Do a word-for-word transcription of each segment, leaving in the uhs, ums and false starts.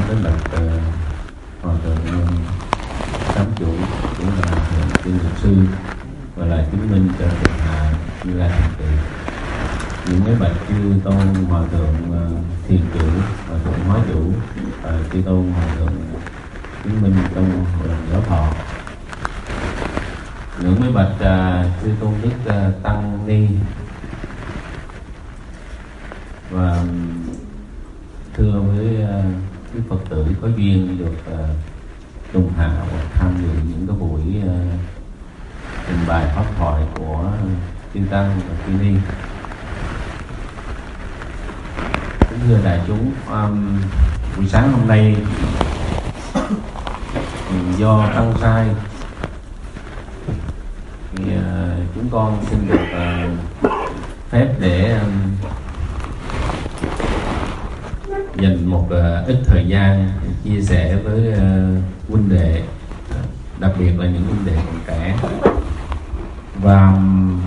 đến bậc uh, hòa thượng Tám Chủ, cũng là tiên luật sư và là chứng minh cho Thượng Hạ Như Lai thành tựu. Những mấy bậc chư tôn hòa thượng uh, thiền chủ, hòa thượng hóa chủ và uh, chư tôn hòa thượng chứng minh trong hội đồng giáo thọ. Những mấy bậc uh, chư tôn đức uh, tăng ni và thưa với uh, quý Phật tử có duyên được uh, tùng hạ hoặc tham dự những cái buổi uh, trình bày pháp thoại của chư tăng và chư ni. Kính thưa đại chúng, um, buổi sáng hôm nay do tăng sai thì uh, chúng con xin được uh, phép để um, dành một uh, ít thời gian chia sẻ với uh, huynh đệ, đặc biệt là những huynh đệ còn trẻ và um,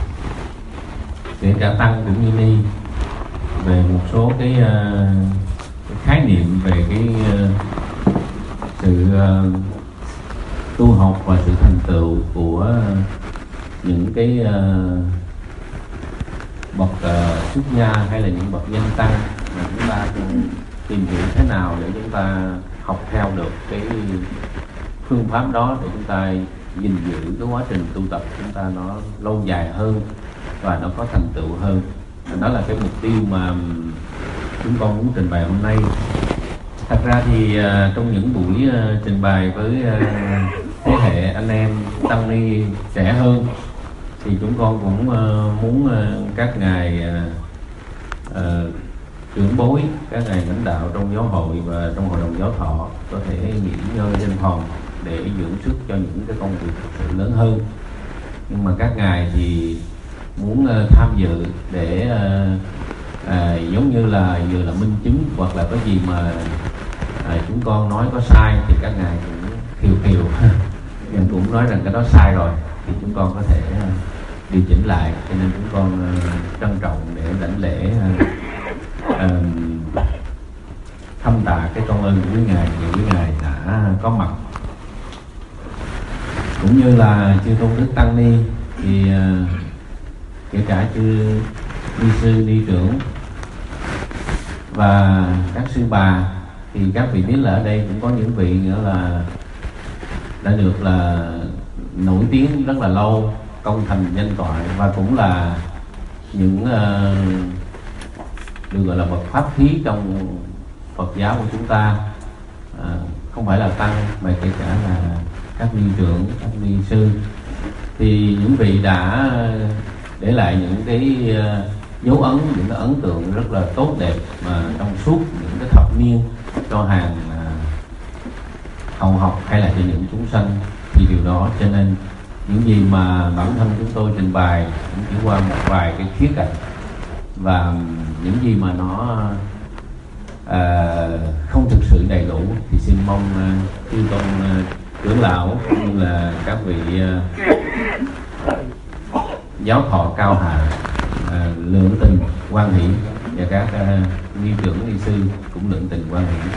kể cả tăng cũng như ni, về một số cái, uh, cái khái niệm về cái uh, sự uh, tu học và sự thành tựu của những cái uh, bậc uh, xuất gia hay là những bậc nhân tăng, mà chúng ta cũng tìm hiểu thế nào để chúng ta học theo được cái phương pháp đó để chúng ta gìn giữ cái quá trình tu tập chúng ta nó lâu dài hơn và nó có thành tựu hơn. Đó là cái mục tiêu mà chúng con muốn trình bày hôm nay. Thật ra thì uh, trong những buổi uh, trình bày với uh, thế hệ anh em tăng ni trẻ hơn thì chúng con cũng uh, muốn uh, các ngài uh, uh, trưởng bối, các ngài lãnh đạo trong giáo hội và trong hội đồng giáo thọ có thể nghỉ ngơi trên phòng để dưỡng sức cho những cái công việc thực sự lớn hơn. Nhưng mà các ngài thì muốn uh, tham dự để uh, uh, giống như là vừa là minh chứng, hoặc là có gì mà uh, chúng con nói có sai thì các ngài cũng khiều khiều nhưng cũng nói rằng cái đó sai rồi thì chúng con có thể uh, điều chỉnh lại. Cho nên chúng con uh, trân trọng để đảnh lễ uh, uh, thâm tạ cái công ơn của quý ngài, vì quý ngài đã có mặt, cũng như là chư tôn đức tăng ni thì uh, kể cả chư ni sư, ni trưởng và các sư bà, thì các vị biết là ở đây cũng có những vị nữa là đã được là nổi tiếng rất là lâu, công thành danh toại, và cũng là những uh, được gọi là bậc pháp khí trong Phật giáo của chúng ta, uh, không phải là tăng mà kể cả là các ni trưởng, các ni sư. Thì những vị đã để lại những cái uh, dấu ấn, những cái ấn tượng rất là tốt đẹp mà trong suốt những cái thập niên cho hàng uh, hậu học hay là cho những chúng sanh. Thì điều đó cho nên những gì mà bản thân chúng tôi trình bày cũng chỉ qua một vài cái khía cạnh, và những gì mà nó uh, không thực sự đầy đủ thì xin mong chư uh, tôn uh, trưởng lão cũng như là các vị uh, giáo thọ cao hạ uh, lượng tình quan hỷ, và các uh, ni trưởng ni sư cũng lượng tình quan hỷ.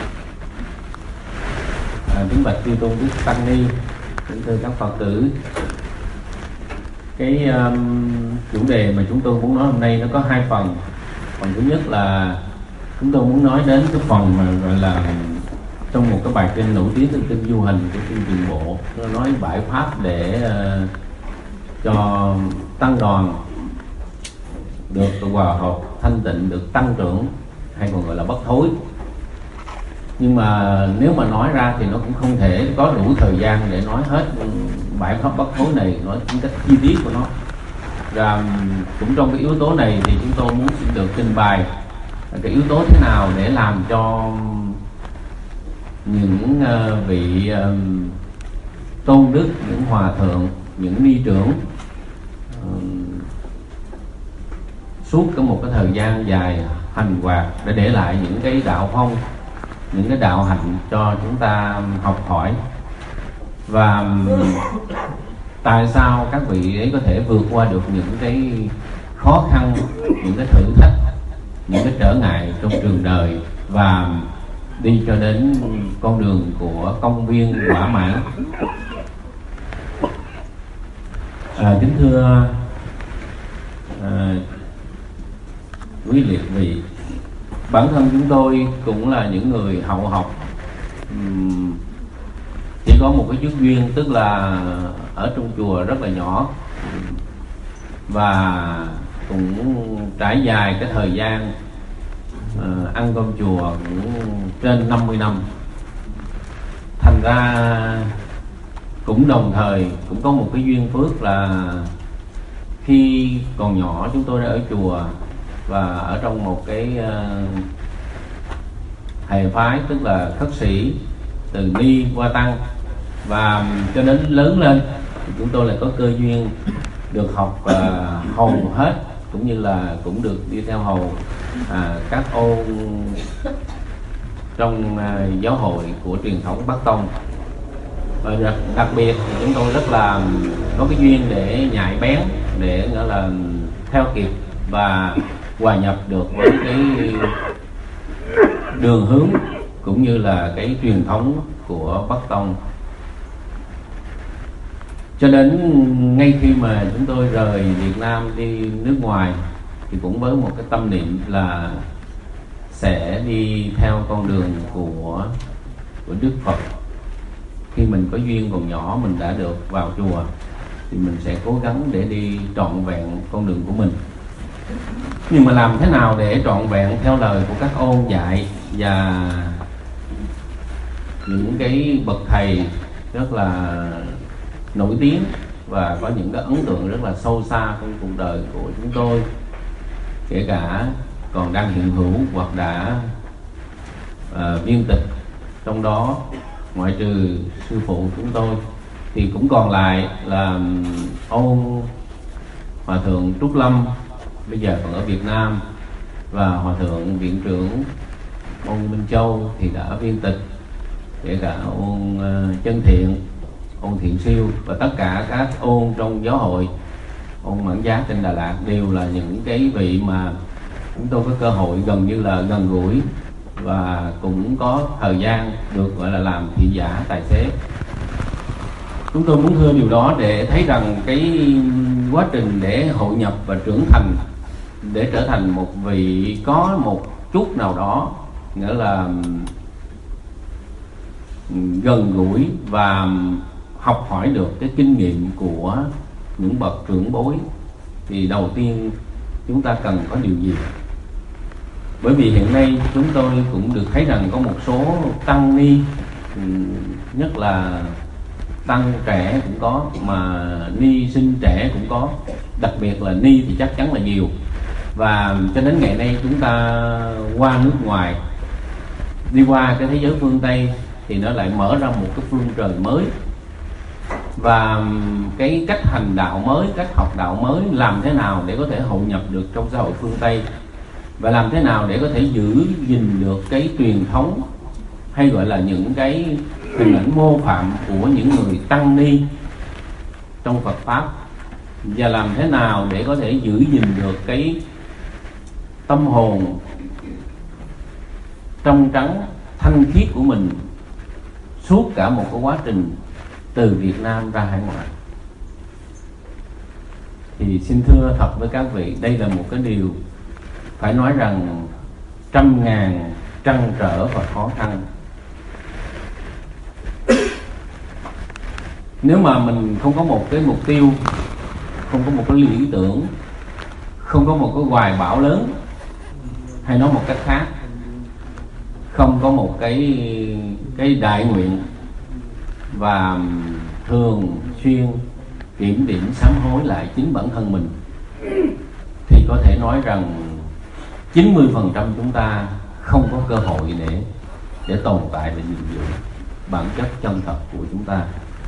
uh, kính bạch chư tôn đức tăng ni, kính thưa các Phật tử, cái um, chủ đề mà chúng tôi muốn nói hôm nay nó có hai phần. Phần thứ nhất là chúng tôi muốn nói đến cái phần mà gọi là trong một cái bài kinh nổi tiếng, kinh Du Hành của kinh Trường Bộ, nó nói bãi pháp để uh, cho tăng đoàn được hòa hợp thanh tịnh, được tăng trưởng, hay còn gọi là bất thối. Nhưng mà nếu mà nói ra thì nó cũng không thể có đủ thời gian để nói hết bãi pháp bất thối này, nói tính cách chi tiết của nó. Và cũng trong cái yếu tố này thì chúng tôi muốn được trình bày cái yếu tố thế nào để làm cho những uh, vị uh, tôn đức, những hòa thượng, những ni trưởng uh, suốt cái một cái thời gian dài hành hoạt để để lại những cái đạo phong, những cái đạo hạnh cho chúng ta học hỏi. Và tại sao các vị ấy có thể vượt qua được những cái khó khăn, những cái thử thách, những cái trở ngại trong trường đời, và đi cho đến con đường của công viên Quả Mãn. À, kính thưa à, quý liệt vị, bản thân chúng tôi cũng là những người hậu học, uhm, chỉ có một cái chút duyên, tức là ở trong chùa rất là nhỏ và cũng trải dài cái thời gian uh, ăn cơm chùa cũng trên năm mươi năm. Thành ra cũng đồng thời cũng có một cái duyên phước là khi còn nhỏ chúng tôi đã ở chùa và ở trong một cái uh, hệ phái, tức là khất sĩ từ ni qua tăng, và cho đến lớn lên thì chúng tôi lại có cơ duyên được học uh, hầu hết, cũng như là cũng được đi theo hầu uh, các ôn trong uh, giáo hội của truyền thống Bắc Tông. Và đặc, đặc biệt thì chúng tôi rất là có cái duyên để nhạy bén, để nghĩa là theo kịp và hòa nhập được với cái đường hướng cũng như là cái truyền thống của Bắc Tông. Cho đến ngay khi mà chúng tôi rời Việt Nam đi nước ngoài thì cũng với một cái tâm niệm là sẽ đi theo con đường của của Đức Phật. Khi mình có duyên còn nhỏ, mình đã được vào chùa thì mình sẽ cố gắng để đi trọn vẹn con đường của mình. Nhưng mà làm thế nào để trọn vẹn theo lời của các ôn dạy và những cái bậc thầy rất là nổi tiếng và có những cái ấn tượng rất là sâu xa trong cuộc đời của chúng tôi, kể cả còn đang hiện hữu hoặc đã uh, viên tịch, trong đó ngoại trừ sư phụ chúng tôi thì cũng còn lại là ôn Hòa thượng Trúc Lâm, bây giờ còn ở Việt Nam, và Hòa thượng viện trưởng ôn Minh Châu thì đã viên tịch, kể cả ôn uh, Chân Thiện, ôn Thiện Siêu và tất cả các ôn trong giáo hội ôn Mãn Giác trên Đà Lạt đều là những cái vị mà chúng tôi có cơ hội gần như là gần gũi và cũng có thời gian được gọi là làm thị giả tài xế. Chúng tôi muốn thưa điều đó để thấy rằng cái quá trình để hội nhập và trưởng thành, để trở thành một vị có một chút nào đó nghĩa là gần gũi và học hỏi được cái kinh nghiệm của những bậc trưởng bối, thì đầu tiên chúng ta cần có điều gì? Bởi vì hiện nay chúng tôi cũng được thấy rằng có một số tăng ni, nhất là tăng trẻ cũng có, mà ni sinh trẻ cũng có, đặc biệt là ni thì chắc chắn là nhiều. Và cho đến ngày nay chúng ta qua nước ngoài, đi qua cái thế giới phương Tây thì nó lại mở ra một cái phương trời mới, và cái cách hành đạo mới, cách học đạo mới, làm thế nào để có thể hội nhập được trong xã hội phương Tây, và làm thế nào để có thể giữ gìn được cái truyền thống, hay gọi là những cái hình ảnh mô phạm của những người tăng ni trong Phật Pháp, và làm thế nào để có thể giữ gìn được cái tâm hồn trong trắng thanh khiết của mình suốt cả một cái quá trình từ Việt Nam ra hải ngoại. Thì xin thưa thật với các vị, đây là một cái điều phải nói rằng trăm ngàn trăn trở và khó khăn. Nếu mà mình không có một cái mục tiêu, không có một cái lý tưởng, không có một cái hoài bão lớn, hay nói một cách khác, không có một cái cái đại nguyện và thường xuyên kiểm điểm sám hối lại chính bản thân mình, thì có thể nói rằng chín mươi phần trăm chúng ta không có cơ hội để để tồn tại và gìn giữ bản chất chân thật của chúng ta.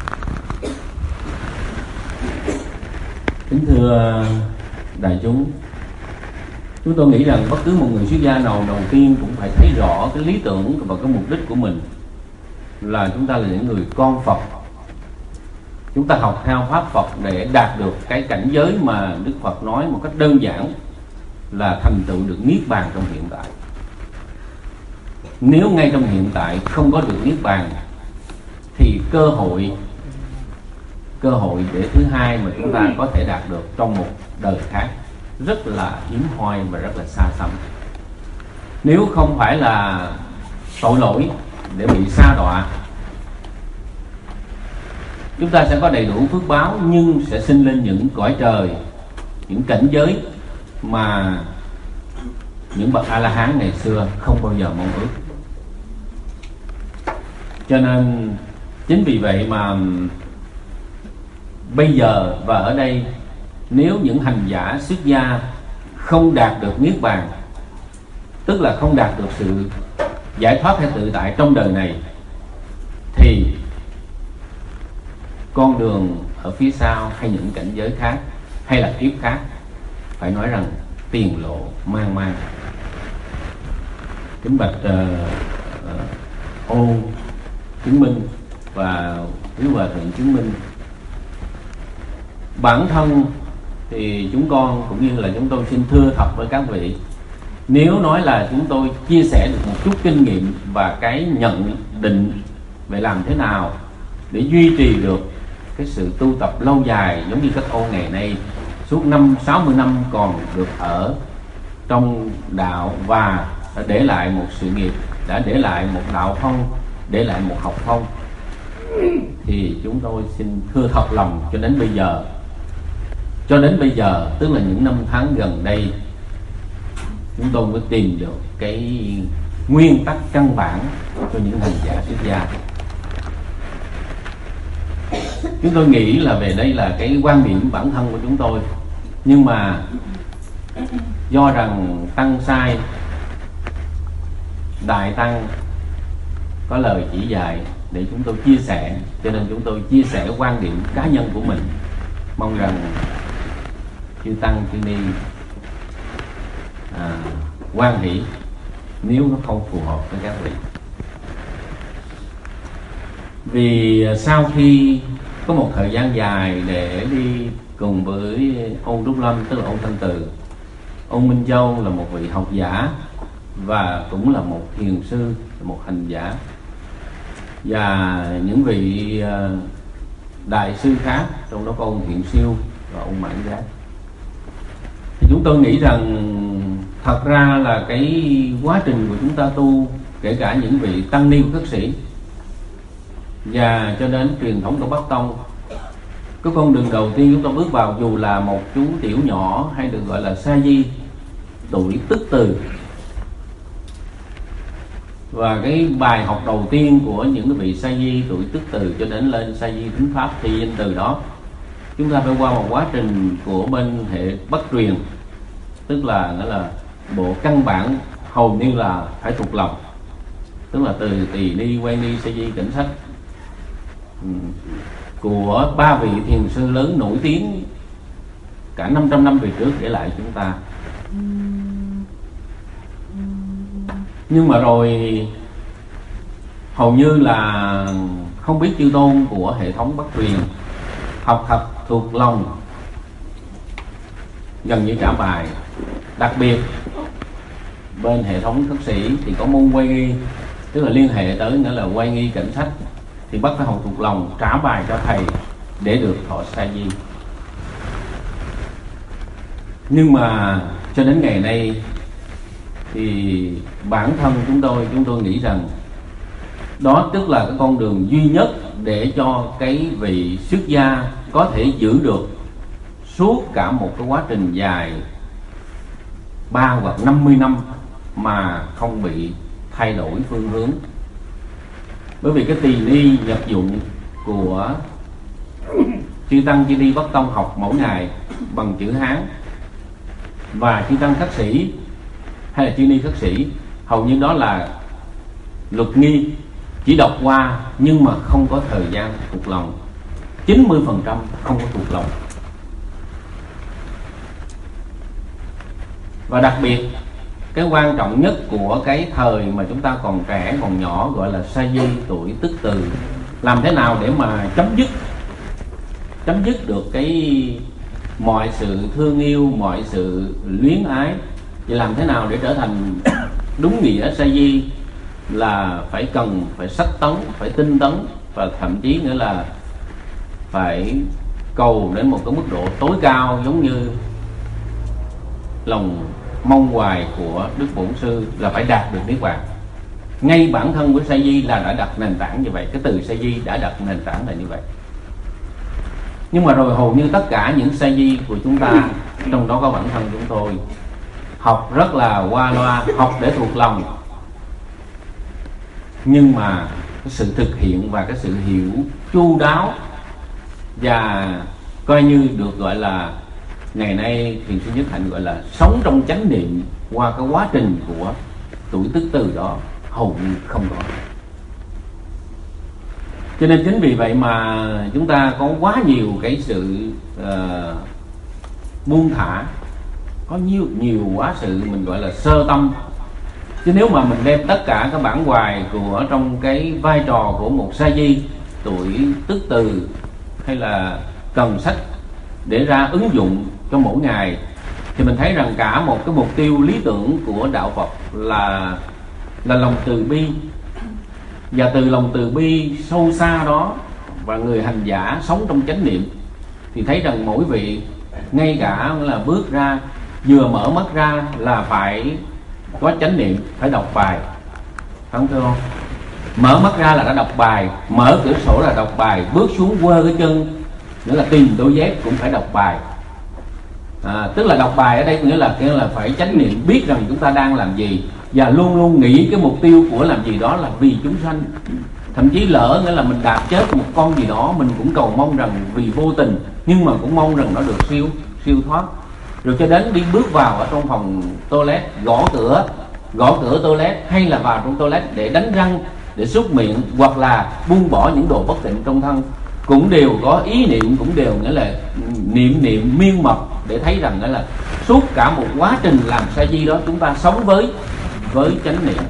Kính thưa đại chúng, chúng tôi nghĩ rằng bất cứ một người xuất gia nào đầu tiên cũng phải thấy rõ cái lý tưởng và cái mục đích của mình là chúng ta là những người con Phật. Chúng ta học theo pháp Phật để đạt được cái cảnh giới mà Đức Phật nói một cách đơn giản là thành tựu được niết bàn trong hiện tại. nếu ngay trong hiện tại không có được niết bàn thì cơ hội cơ hội để thứ hai mà chúng ta có thể đạt được trong một đời khác rất là hiếm hoi và rất là xa xăm. Nếu không phải là tội lỗi để bị sa đọa, chúng ta sẽ có đầy đủ phước báo nhưng sẽ sinh lên những cõi trời, những cảnh giới mà những bậc A-la-hán ngày xưa không bao giờ mong ước. Cho nên chính vì vậy mà bây giờ và ở đây, nếu những hành giả xuất gia không đạt được niết bàn, tức là không đạt được sự giải thoát hay tự tại trong đời này, thì con đường ở phía sau hay những cảnh giới khác hay là kiếp khác phải nói rằng tiền lộ mang mang. Kính bạch uh, uh, ô chứng minh và quý hòa thượng chứng minh, bản thân thì chúng con cũng như là chúng tôi xin thưa thật với các vị, nếu nói là chúng tôi chia sẻ được một chút kinh nghiệm và cái nhận định về làm thế nào để duy trì được cái sự tu tập lâu dài, giống như các ô ngày nay suốt năm sáu mươi năm còn được ở trong đạo và đã để lại một sự nghiệp, đã để lại một đạo phong, để lại một học phong, thì chúng tôi xin thưa thật lòng cho đến bây giờ cho đến bây giờ tức là những năm tháng gần đây, chúng tôi mới tìm được cái nguyên tắc căn bản cho những hành giả xuất gia. Chúng tôi nghĩ là về đây là cái quan điểm bản thân của chúng tôi, nhưng mà do rằng tăng sai, đại tăng có lời chỉ dạy để chúng tôi chia sẻ, cho nên chúng tôi chia sẻ quan điểm cá nhân của mình. Mong rằng chư tăng chư ni à, hoan hỷ nếu nó không phù hợp với các vị. Vì sau khi có một thời gian dài để đi cùng với ông Trúc Lâm, tức là ông Thanh Từ, ông Minh Châu là một vị học giả và cũng là một thiền sư, một hành giả, và những vị đại sư khác, trong đó có ông Thiện Siêu và ông Mãn Giác. Thì chúng tôi nghĩ rằng thật ra là cái quá trình của chúng ta tu, kể cả những vị tăng ni khất sĩ và cho đến truyền thống của Bắc Tông, cái con đường đầu tiên chúng ta bước vào, dù là một chú tiểu nhỏ hay được gọi là sa di tuổi tức từ, và cái bài học đầu tiên của những cái vị sa di tuổi tức từ cho đến lên sa di thính pháp thi danh từ đó, chúng ta phải qua một quá trình của bên hệ Bắc truyền, tức là nghĩa là bộ căn bản hầu như là phải thuộc lòng, tức là từ tỳ ni, quay ni, sa di, cảnh sách của ba vị thiền sư lớn nổi tiếng cả năm trăm năm về trước để lại chúng ta. Nhưng mà rồi hầu như là không biết chư tôn của hệ thống Bắc truyền học thật thuộc lòng, gần như trả bài. Đặc biệt bên hệ thống khất sĩ thì có môn quay nghi, tức là liên hệ tới nghĩa là quay nghi cảnh sách, thì bắt phải học thuộc lòng, trả bài cho thầy để được thọ sa di. Nhưng mà cho đến ngày nay thì bản thân chúng tôi chúng tôi nghĩ rằng đó tức là cái con đường duy nhất để cho cái vị xuất gia có thể giữ được suốt cả một cái quá trình dài ba hoặc năm mươi năm mà không bị thay đổi phương hướng. Bởi vì cái tỳ ni nhập dụng của chư tăng chư ni Bắc Tông học mỗi ngày bằng chữ Hán, và chư tăng khất sĩ hay là chư ni khất sĩ hầu như đó là luật nghi, chỉ đọc qua nhưng mà không có thời gian thuộc lòng, chín mươi phần trăm không có thuộc lòng. Và đặc biệt cái quan trọng nhất của cái thời mà chúng ta còn trẻ, còn nhỏ, gọi là sa di tuổi tức từ, làm thế nào để mà chấm dứt chấm dứt được cái mọi sự thương yêu, mọi sự luyến ái, và làm thế nào để trở thành đúng nghĩa sa di là phải cần phải sách tấn, phải tinh tấn, và thậm chí nữa là phải cầu đến một cái mức độ tối cao, giống như lòng mong hoài của Đức Bổn Sư là phải đạt được niết bàn. Ngay bản thân của Sa Di là đã đặt nền tảng như vậy, cái từ Sa Di đã đặt nền tảng là như vậy. Nhưng mà rồi hầu như tất cả những Sa Di của chúng ta, trong đó có bản thân chúng tôi, học rất là qua loa, học để thuộc lòng, nhưng mà cái sự thực hiện và cái sự hiểu chu đáo và coi như được gọi là ngày nay Thiền sư Nhất Hạnh gọi là sống trong chánh niệm qua cái quá trình của tuổi tức từ đó hầu như không có. Cho nên chính vì vậy mà chúng ta có quá nhiều cái sự uh, buông thả, có nhiều nhiều quá sự mình gọi là sơ tâm. Chứ nếu mà mình đem tất cả các bản hoài của trong cái vai trò của một Sa Di tuổi tức từ hay là cần sách để ra ứng dụng cho mỗi ngày, thì mình thấy rằng cả một cái mục tiêu lý tưởng của đạo Phật là là lòng từ bi. Và từ lòng từ bi sâu xa đó và người hành giả sống trong chánh niệm thì thấy rằng mỗi vị ngay cả là bước ra, vừa mở mắt ra là phải có chánh niệm, phải đọc bài, không thưa không? Mở mắt ra là đã đọc bài, mở cửa sổ là đọc bài, bước xuống quơ cái chân nữa là tìm đôi dép cũng phải đọc bài. À, tức là đọc bài ở đây nghĩa là nghĩa là phải chánh niệm, biết rằng chúng ta đang làm gì và luôn luôn nghĩ cái mục tiêu của làm gì đó là vì chúng sanh. Thậm chí lỡ nghĩa là mình đạp chết một con gì đó, mình cũng cầu mong rằng vì vô tình, nhưng mà cũng mong rằng nó được siêu siêu thoát. Rồi cho đến đi bước vào ở trong phòng toilet, gõ cửa gõ cửa toilet hay là vào trong toilet để đánh răng, để súc miệng, hoặc là buông bỏ những đồ bất tịnh trong thân, cũng đều có ý niệm, cũng đều nghĩa là niệm niệm miên mật, để thấy rằng nghĩa là suốt cả một quá trình làm Sa Di đó chúng ta sống với với chánh niệm.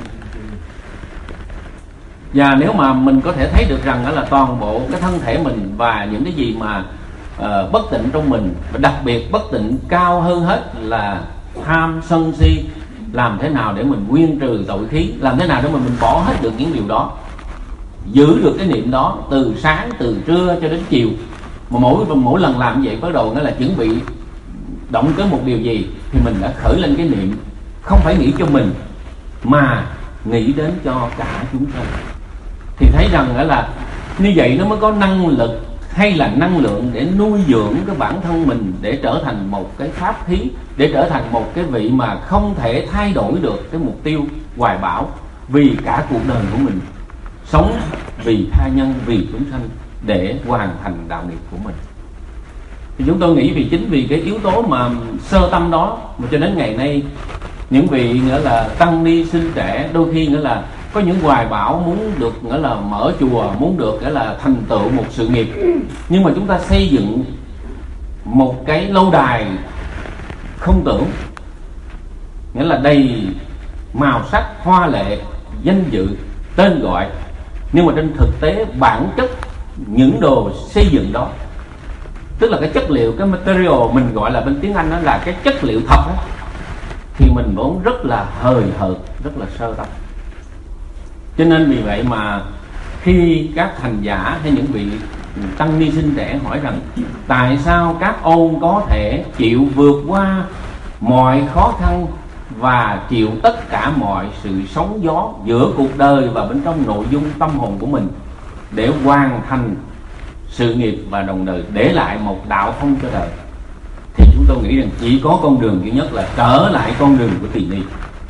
Và nếu mà mình có thể thấy được rằng đó là toàn bộ cái thân thể mình và những cái gì mà uh, bất tịnh trong mình, và đặc biệt bất tịnh cao hơn hết là tham sân si, làm thế nào để mình nguyên trừ tội khí, làm thế nào để mà mình bỏ hết được những điều đó, giữ được cái niệm đó từ sáng, từ trưa cho đến chiều. Mà mỗi mỗi lần làm vậy bắt đầu nó là chuẩn bị động tới một điều gì thì mình đã khởi lên cái niệm, không phải nghĩ cho mình mà nghĩ đến cho cả chúng sanh. Thì thấy rằng đó là như vậy nó mới có năng lực hay là năng lượng để nuôi dưỡng cái bản thân mình, để trở thành một cái pháp thí, để trở thành một cái vị mà không thể thay đổi được cái mục tiêu hoài bão vì cả cuộc đời của mình, sống vì tha nhân, vì chúng sanh để hoàn thành đạo nghiệp của mình. Thì chúng tôi nghĩ vì chính vì cái yếu tố mà sơ tâm đó mà cho đến ngày nay những vị nghĩa là tăng ni sinh trẻ đôi khi nghĩa là có những hoài bão muốn được nghĩa là mở chùa, muốn được nghĩa là thành tựu một sự nghiệp, nhưng mà chúng ta xây dựng một cái lâu đài không tưởng, nghĩa là đầy màu sắc, hoa lệ, danh dự, tên gọi, nhưng mà trên thực tế bản chất những đồ xây dựng đó, tức là cái chất liệu, cái material mình gọi là bên tiếng Anh đó là cái chất liệu thật đó, thì mình vốn rất là hời hợt, rất là sơ tâm. Cho nên vì vậy mà khi các hành giả hay những vị tăng ni sinh trẻ hỏi rằng tại sao các ông có thể chịu vượt qua mọi khó khăn và chịu tất cả mọi sự sóng gió giữa cuộc đời và bên trong nội dung tâm hồn của mình để hoàn thành sự nghiệp và đồng đời, để lại một đạo thông cho đời, thì chúng tôi nghĩ rằng chỉ có con đường duy nhất là trở lại con đường của tỳ ni.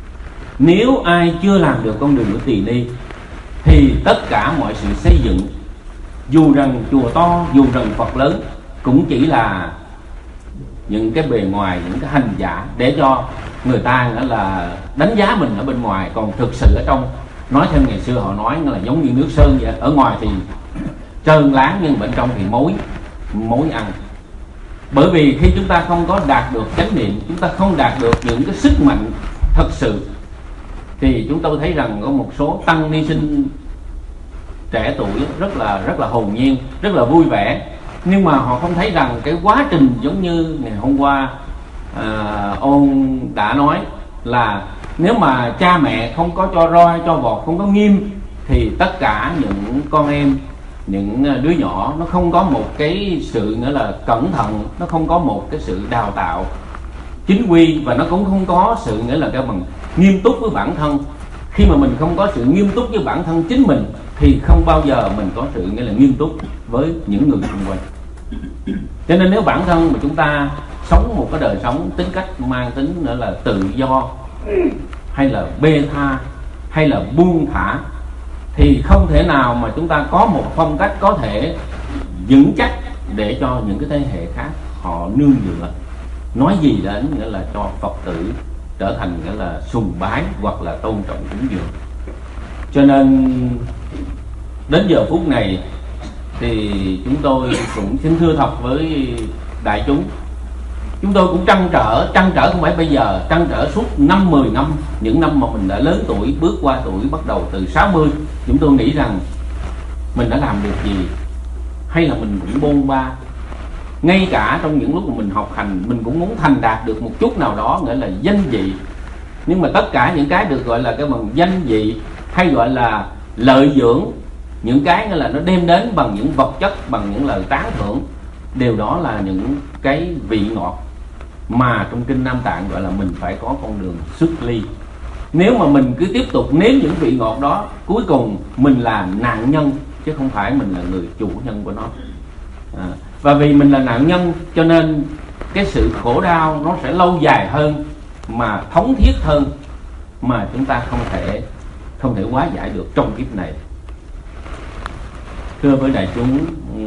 Nếu ai chưa làm được con đường của tỳ ni thì tất cả mọi sự xây dựng, dù rằng chùa to, dù rằng Phật lớn, cũng chỉ là những cái bề ngoài, những cái hành giả để cho người ta nữa là đánh giá mình ở bên ngoài, còn thực sự ở trong, nói theo ngày xưa họ nói là giống như nước sơn vậy, ở ngoài thì trơn láng nhưng bên trong thì mối mối ăn. Bởi vì khi chúng ta không có đạt được chánh niệm, chúng ta không đạt được những cái sức mạnh thật sự, thì chúng tôi thấy rằng có một số tăng ni sinh trẻ tuổi rất là rất là hồn nhiên, rất là vui vẻ, nhưng mà họ không thấy rằng cái quá trình giống như ngày hôm qua à, ông đã nói là nếu mà cha mẹ không có cho roi cho vọt, không có nghiêm, thì tất cả những con em, những đứa nhỏ nó không có một cái sự nghĩa là cẩn thận, nó không có một cái sự đào tạo chính quy, và nó cũng không có sự nghĩa là cái bằng nghiêm túc với bản thân. Khi mà mình không có sự nghiêm túc với bản thân chính mình thì không bao giờ mình có sự nghĩa là nghiêm túc với những người xung quanh. Cho nên nếu bản thân mà chúng ta sống một cái đời sống tính cách mang tính nữa là tự do, hay là bê tha, hay là buông thả, thì không thể nào mà chúng ta có một phong cách có thể vững chắc để cho những cái thế hệ khác họ nương dựa. Nói gì đến nghĩa là cho Phật tử trở thành nghĩa là sùng bái hoặc là tôn trọng cúng dường. Cho nên đến giờ phút này thì chúng tôi cũng xin thưa thật với đại chúng, chúng tôi cũng trăn trở, trăn trở không phải bây giờ, trăn trở suốt năm mười năm, những năm mà mình đã lớn tuổi, bước qua tuổi bắt đầu từ sáu mươi, chúng tôi nghĩ rằng mình đã làm được gì, hay là mình cũng bôn ba. Ngay cả trong những lúc mà mình học hành, mình cũng muốn thành đạt được một chút nào đó nghĩa là danh vị. Nhưng mà tất cả những cái được gọi là cái bằng danh vị, hay gọi là lợi dưỡng, những cái nghĩa là nó đem đến bằng những vật chất, bằng những lời tán thưởng, đều đó là những cái vị ngọt mà trong kinh Nam Tạng gọi là mình phải có con đường xuất ly. Nếu mà mình cứ tiếp tục nếm những vị ngọt đó, cuối cùng mình là nạn nhân chứ không phải mình là người chủ nhân của nó. à, Và vì mình là nạn nhân cho nên cái sự khổ đau nó sẽ lâu dài hơn, mà thống thiết hơn, mà chúng ta không thể không thể hóa giải được trong kiếp này. Thưa với đại chúng,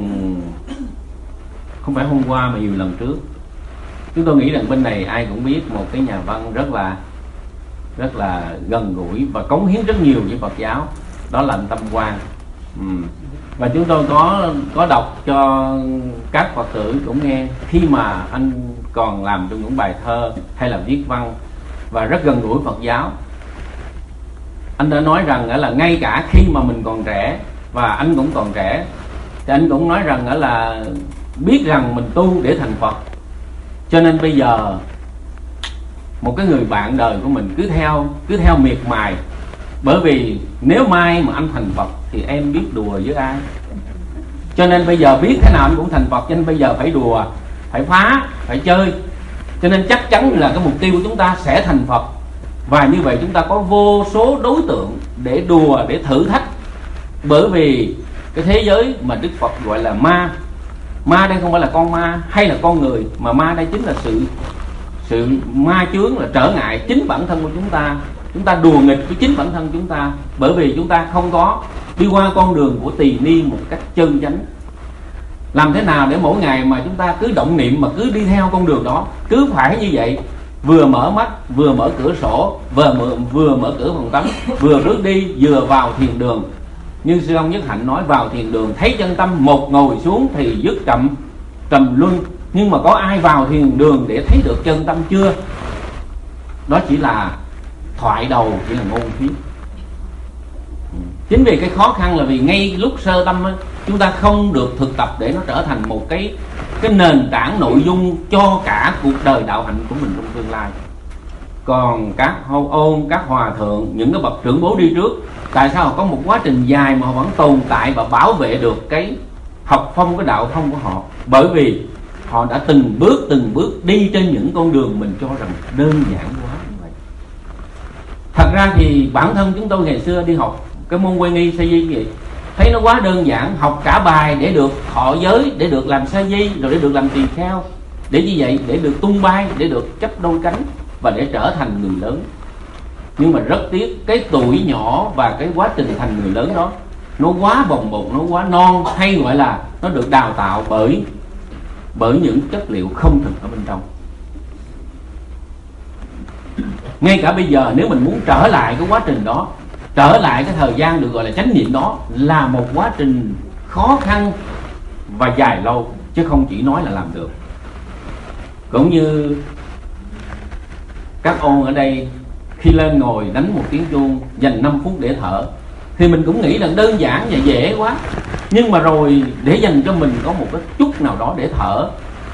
không phải hôm qua mà nhiều lần trước, chúng tôi nghĩ rằng bên này ai cũng biết một cái nhà văn rất là rất là gần gũi và cống hiến rất nhiều với Phật giáo, đó là anh Tâm Quang. ừ. Và chúng tôi có có đọc cho các Phật tử cũng nghe khi mà anh còn làm trong những bài thơ hay là viết văn và rất gần gũi Phật giáo. Anh đã nói rằng là ngay cả khi mà mình còn trẻ, và anh cũng còn trẻ, thì anh cũng nói rằng là biết rằng mình tu để thành Phật. Cho nên bây giờ một cái người bạn đời của mình cứ theo cứ theo miệt mài, bởi vì nếu mai mà anh thành Phật thì em biết đùa với ai. Cho nên bây giờ biết thế nào anh cũng thành Phật, cho nên bây giờ phải đùa, phải phá, phải chơi. Cho nên chắc chắn là cái mục tiêu của chúng ta sẽ thành Phật. Và như vậy chúng ta có vô số đối tượng để đùa, để thử thách. Bởi vì cái thế giới mà Đức Phật gọi là ma, ma đây không phải là con ma hay là con người, mà ma đây chính là sự sự ma chướng, là trở ngại chính bản thân của chúng ta. Chúng ta đùa nghịch với chính bản thân chúng ta, bởi vì chúng ta không có đi qua con đường của tỳ ni một cách chân chánh. Làm thế nào để mỗi ngày mà chúng ta cứ động niệm mà cứ đi theo con đường đó, cứ phải như vậy, vừa mở mắt, vừa mở cửa sổ, vừa mở, vừa mở cửa phòng tắm, vừa bước đi, vừa vào thiền đường. Như sư ông Nhất Hạnh nói, vào thiền đường thấy chân tâm một ngồi xuống thì dứt trầm trầm luân. Nhưng mà có ai vào thiền đường để thấy được chân tâm chưa? Đó chỉ là thoại đầu, chỉ là ngôn thuyết. Chính vì cái khó khăn là vì ngay lúc sơ tâm ấy, chúng ta không được thực tập để nó trở thành một cái cái nền tảng nội dung cho cả cuộc đời đạo hạnh của mình trong tương lai. Còn các hô ôn, các hòa thượng, những cái bậc trưởng bối đi trước, tại sao họ có một quá trình dài mà họ vẫn tồn tại và bảo vệ được cái học phong, cái đạo phong của họ? Bởi vì họ đã từng bước từng bước đi trên những con đường mình cho rằng đơn giản quá như vậy. Thật ra thì bản thân chúng tôi ngày xưa đi học cái môn Quay Nghi Sa Di vậy, thấy nó quá đơn giản, học cả bài để được thọ giới, để được làm sa di, rồi để được làm tỳ kheo, để như vậy để được tung bay, để được chấp đôi cánh và để trở thành người lớn. Nhưng mà rất tiếc cái tuổi nhỏ và cái quá trình thành người lớn đó nó quá bồng bột, nó quá non, hay gọi là nó được đào tạo bởi bởi những chất liệu không thực ở bên trong. Ngay cả bây giờ nếu mình muốn trở lại cái quá trình đó, trở lại cái thời gian được gọi là chánh niệm đó, là một quá trình khó khăn và dài lâu, chứ không chỉ nói là làm được. Cũng như các ôn ở đây khi lên ngồi đánh một tiếng chuông, dành năm phút để thở, thì mình cũng nghĩ là đơn giản và dễ quá. Nhưng mà rồi để dành cho mình có một cái chút nào đó để thở,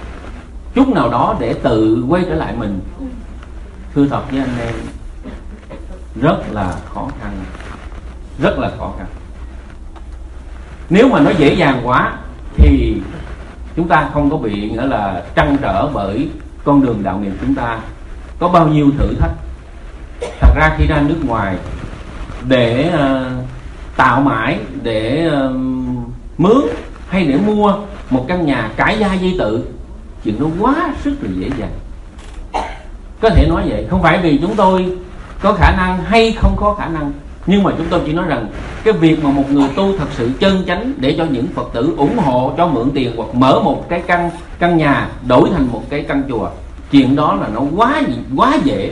chút nào đó để tự quay trở lại mình. Thưa thật với anh em, rất là khó khăn, rất là khó khăn. Nếu mà nó dễ dàng quá thì chúng ta không có bị nghĩa là trăn trở bởi con đường đạo nghiệp chúng ta có bao nhiêu thử thách. Thật ra khi ra nước ngoài để uh, tạo mãi, để uh, mướn hay để mua một căn nhà cải gia di tự, chuyện đó quá sức là dễ dàng. Có thể nói vậy, không phải vì chúng tôi có khả năng hay không có khả năng, nhưng mà chúng tôi chỉ nói rằng cái việc mà một người tu thật sự chân chánh để cho những Phật tử ủng hộ cho mượn tiền hoặc mở một cái căn căn nhà đổi thành một cái căn chùa, chuyện đó là nó quá quá dễ.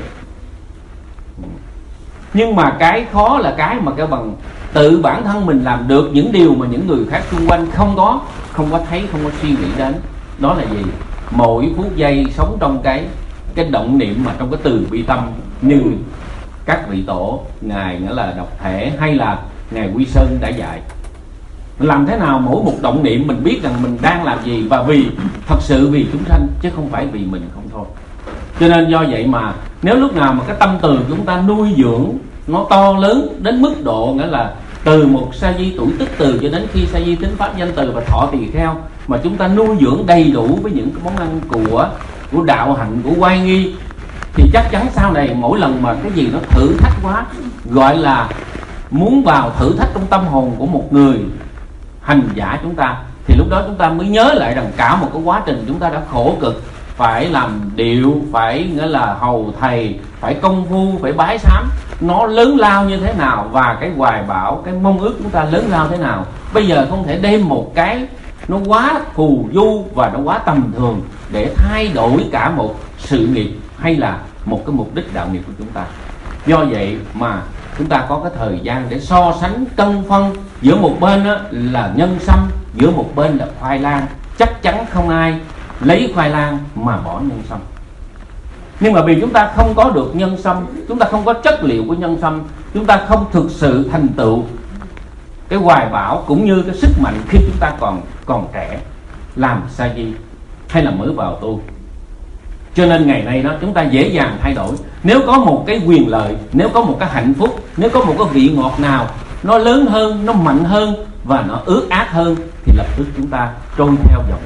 Nhưng mà cái khó là cái mà cái bằng tự bản thân mình làm được những điều mà những người khác xung quanh không có không có thấy, không có suy nghĩ đến. Đó là gì? Mỗi phút giây sống trong cái cái động niệm mà trong cái từ bi tâm, như các vị tổ ngài nghĩa là Độc Thể hay là ngài Quy Sơn đã dạy. Làm thế nào mỗi một động niệm mình biết rằng mình đang làm gì, và vì thật sự vì chúng sanh chứ không phải vì mình không thôi. Cho nên do vậy mà nếu lúc nào mà cái tâm từ chúng ta nuôi dưỡng nó to lớn đến mức độ nghĩa là từ một sa di tuổi tức từ cho đến khi sa di tính pháp danh từ và thọ tỳ kheo, mà chúng ta nuôi dưỡng đầy đủ với những cái món ăn của của đạo hạnh, của oai nghi, thì chắc chắn sau này mỗi lần mà cái gì nó thử thách quá, gọi là muốn vào thử thách trong tâm hồn của một người hành giả chúng ta, thì lúc đó chúng ta mới nhớ lại rằng cả một cái quá trình chúng ta đã khổ cực, phải làm điệu, phải nghĩa là hầu thầy, phải công phu, phải bái sám, nó lớn lao như thế nào, và cái hoài bão, cái mong ước chúng ta lớn lao thế nào. Bây giờ không thể đem một cái nó quá phù du và nó quá tầm thường để thay đổi cả một sự nghiệp hay là một cái mục đích đạo nghiệp của chúng ta. Do vậy mà chúng ta có cái thời gian để so sánh cân phân, giữa một bên là nhân sâm, giữa một bên là khoai lang. Chắc chắn không ai lấy khoai lang mà bỏ nhân sâm. Nhưng mà vì chúng ta không có được nhân sâm, chúng ta không có chất liệu của nhân sâm, chúng ta không thực sự thành tựu cái hoài bão cũng như cái sức mạnh khi chúng ta còn còn trẻ, làm sa di hay là mới vào tu. Cho nên ngày nay đó chúng ta dễ dàng thay đổi. Nếu có một cái quyền lợi, nếu có một cái hạnh phúc, nếu có một cái vị ngọt nào nó lớn hơn, nó mạnh hơn và nó ướt át hơn, thì lập tức chúng ta trôi theo dòng.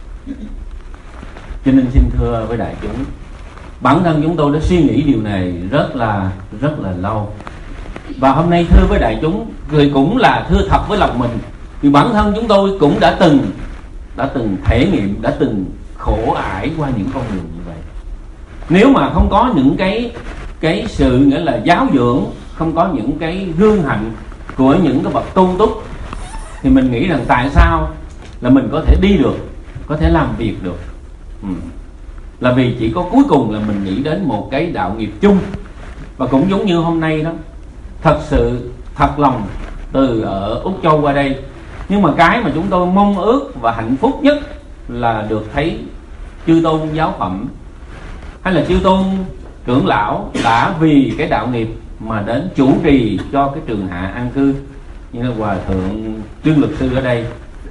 Cho nên xin thưa với đại chúng, bản thân chúng tôi đã suy nghĩ điều này rất là rất là lâu. Và hôm nay thưa với đại chúng, người cũng là thưa thật với lòng mình, vì bản thân chúng tôi cũng đã từng đã từng thể nghiệm, đã từng khổ ải qua những con đường như vậy. Nếu mà không có những cái cái sự nghĩa là giáo dưỡng, không có những cái gương hạnh của những cái bậc tu túc, thì mình nghĩ rằng tại sao là mình có thể đi được, có thể làm việc được. ừ. Là vì chỉ có cuối cùng là mình nghĩ đến một cái đạo nghiệp chung. Và cũng giống như hôm nay đó, thật sự thật lòng từ ở Úc Châu qua đây, nhưng mà cái mà chúng tôi mong ước và hạnh phúc nhất là được thấy chư tôn giáo phẩm hay là chư tôn trưởng lão đã vì cái đạo nghiệp mà đến chủ trì cho cái trường hạ an cư, như là hòa thượng Trương Luật Sư ở đây.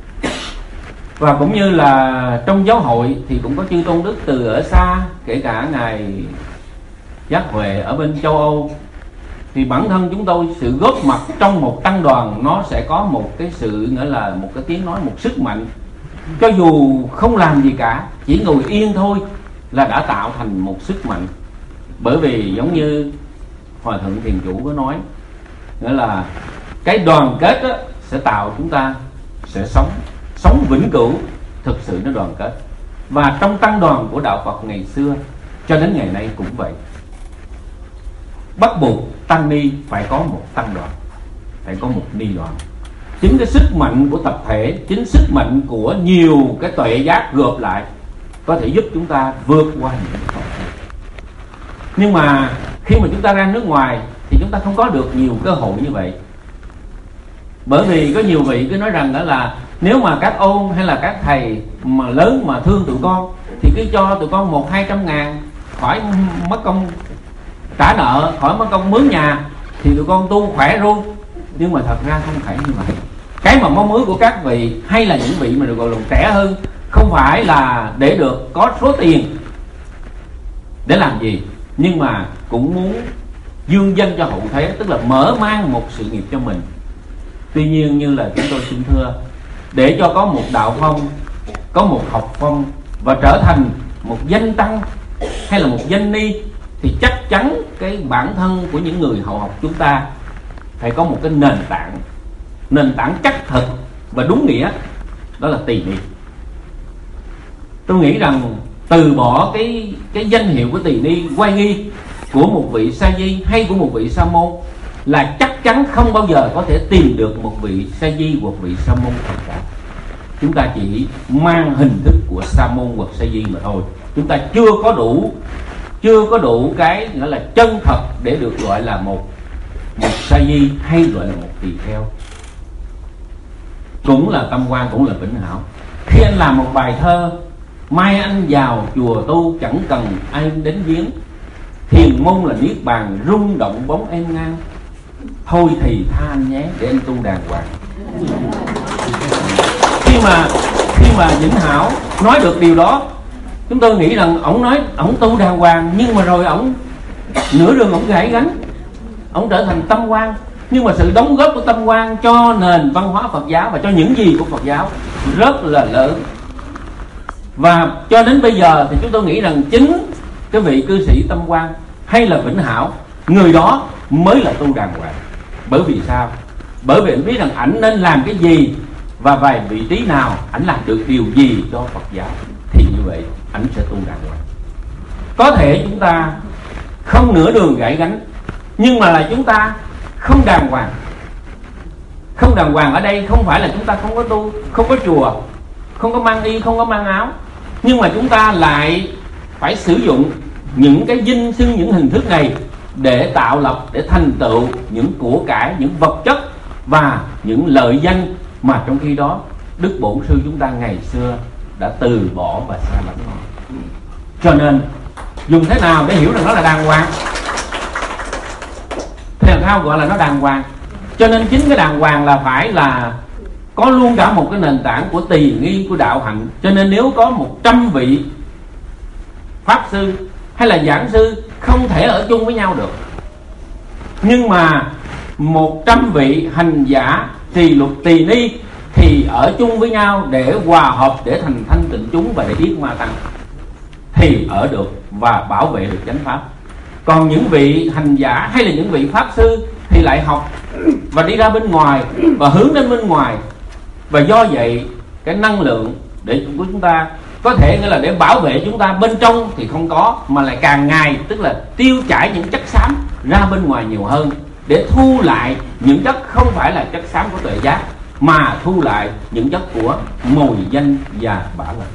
Và cũng như là trong giáo hội thì cũng có chư tôn đức từ ở xa, kể cả ngài Giác Huệ ở bên châu Âu. Thì bản thân chúng tôi sự góp mặt trong một tăng đoàn, nó sẽ có một cái sự nghĩa là một cái tiếng nói, một sức mạnh. Cho dù không làm gì cả, chỉ ngồi yên thôi là đã tạo thành một sức mạnh. Bởi vì giống như Hòa thượng Thiền Chủ có nói, nghĩa là cái đoàn kết đó sẽ tạo chúng ta sẽ sống sống vĩnh cửu, thực sự nó đoàn kết. Và trong tăng đoàn của đạo Phật ngày xưa cho đến ngày nay cũng vậy, bắt buộc tăng ni phải có một tăng đoàn, phải có một ni đoàn. Chính cái sức mạnh của tập thể, chính sức mạnh của nhiều cái tuệ giác gộp lại có thể giúp chúng ta vượt qua những khó khăn. Nhưng mà khi mà chúng ta ra nước ngoài thì chúng ta không có được nhiều cơ hội như vậy. Bởi vì có nhiều vị cứ nói rằng đó là nếu mà các ôn hay là các thầy mà lớn mà thương tụi con thì cứ cho tụi con một hai trăm ngàn, khỏi mất công trả nợ, khỏi mất công mướn nhà, thì tụi con tu khỏe luôn. Nhưng mà thật ra không phải như vậy. Cái mà mong ước của các vị hay là những vị mà được gọi là trẻ hơn không phải là để được có số tiền để làm gì, nhưng mà cũng muốn dương danh cho hậu thế, tức là mở mang một sự nghiệp cho mình. Tuy nhiên như là chúng tôi xin thưa, để cho có một đạo phong, có một học phong và trở thành một danh tăng hay là một danh ni, thì chắc chắn cái bản thân của những người hậu học chúng ta phải có một cái nền tảng, nền tảng chắc thực và đúng nghĩa, đó là tỳ ni. Tôi nghĩ rằng từ bỏ cái cái danh hiệu của tỳ ni oai nghi của một vị sa di hay của một vị sa môn là chắc chắn không bao giờ có thể tìm được một vị sa di hoặc vị sa môn thật cả. Chúng ta chỉ mang hình thức của sa môn hoặc sa di mà thôi. Chúng ta chưa có đủ chưa có đủ cái gọi là chân thật để được gọi là một một sa di hay gọi là một tỳ kheo. Cũng là tâm quan, cũng là vĩnh hảo. Khi anh làm một bài thơ mai anh vào chùa tu chẳng cần ai đến viếng, thiền môn là niết bàn rung động bóng em ngang, thôi thì tha anh nhé để anh tu đàng hoàng. Khi mà khi mà Vĩnh Hảo nói được điều đó, chúng tôi nghĩ rằng ổng nói ổng tu đàng hoàng, nhưng mà rồi ổng nửa đường ổng gãy gánh, ổng trở thành tâm quan. Nhưng mà sự đóng góp của tâm quan cho nền văn hóa Phật giáo và cho những gì của Phật giáo rất là lớn. Và cho đến bây giờ thì chúng tôi nghĩ rằng chính cái vị cư sĩ tâm quan hay là Vĩnh Hảo, người đó mới là tu đàng hoàng. Bởi vì sao? Bởi vì anh biết rằng ảnh nên làm cái gì và vài vị trí nào, ảnh làm được điều gì cho Phật giáo, thì như vậy ảnh sẽ tu đàng hoàng. Có thể chúng ta không nửa đường gãy gánh, nhưng mà là chúng ta không đàng hoàng. Không đàng hoàng ở đây không phải là chúng ta không có tu, không có chùa, không có mang y, không có mang áo, nhưng mà chúng ta lại phải sử dụng những cái danh xưng, những hình thức này để tạo lập, để thành tựu những của cải, những vật chất và những lợi danh mà trong khi đó Đức Bổn Sư chúng ta ngày xưa đã từ bỏ và xa lánh nó. Cho nên dùng thế nào để hiểu rằng nó là đàng hoàng? Thế làm sao gọi là nó đàng hoàng? Cho nên chính cái đàng hoàng là phải là có luôn cả một cái nền tảng của tỳ nghi, của đạo hạnh. Cho nên nếu có một trăm vị pháp sư hay là giảng sư không thể ở chung với nhau được, nhưng mà một trăm vị hành giả trì luật tỳ ni thì ở chung với nhau để hòa hợp, để thành thanh tịnh chúng và để yết ma tăng, thì ở được và bảo vệ được chánh pháp. Còn những vị hành giả hay là những vị pháp sư thì lại học và đi ra bên ngoài và hướng đến bên ngoài, và do vậy cái năng lượng để của chúng ta có thể nghĩa là để bảo vệ chúng ta bên trong thì không có, mà lại càng ngày tức là tiêu chảy những chất xám ra bên ngoài nhiều hơn, để thu lại những chất không phải là chất xám của tuệ giác, mà thu lại những chất của mồi danh và bả lực.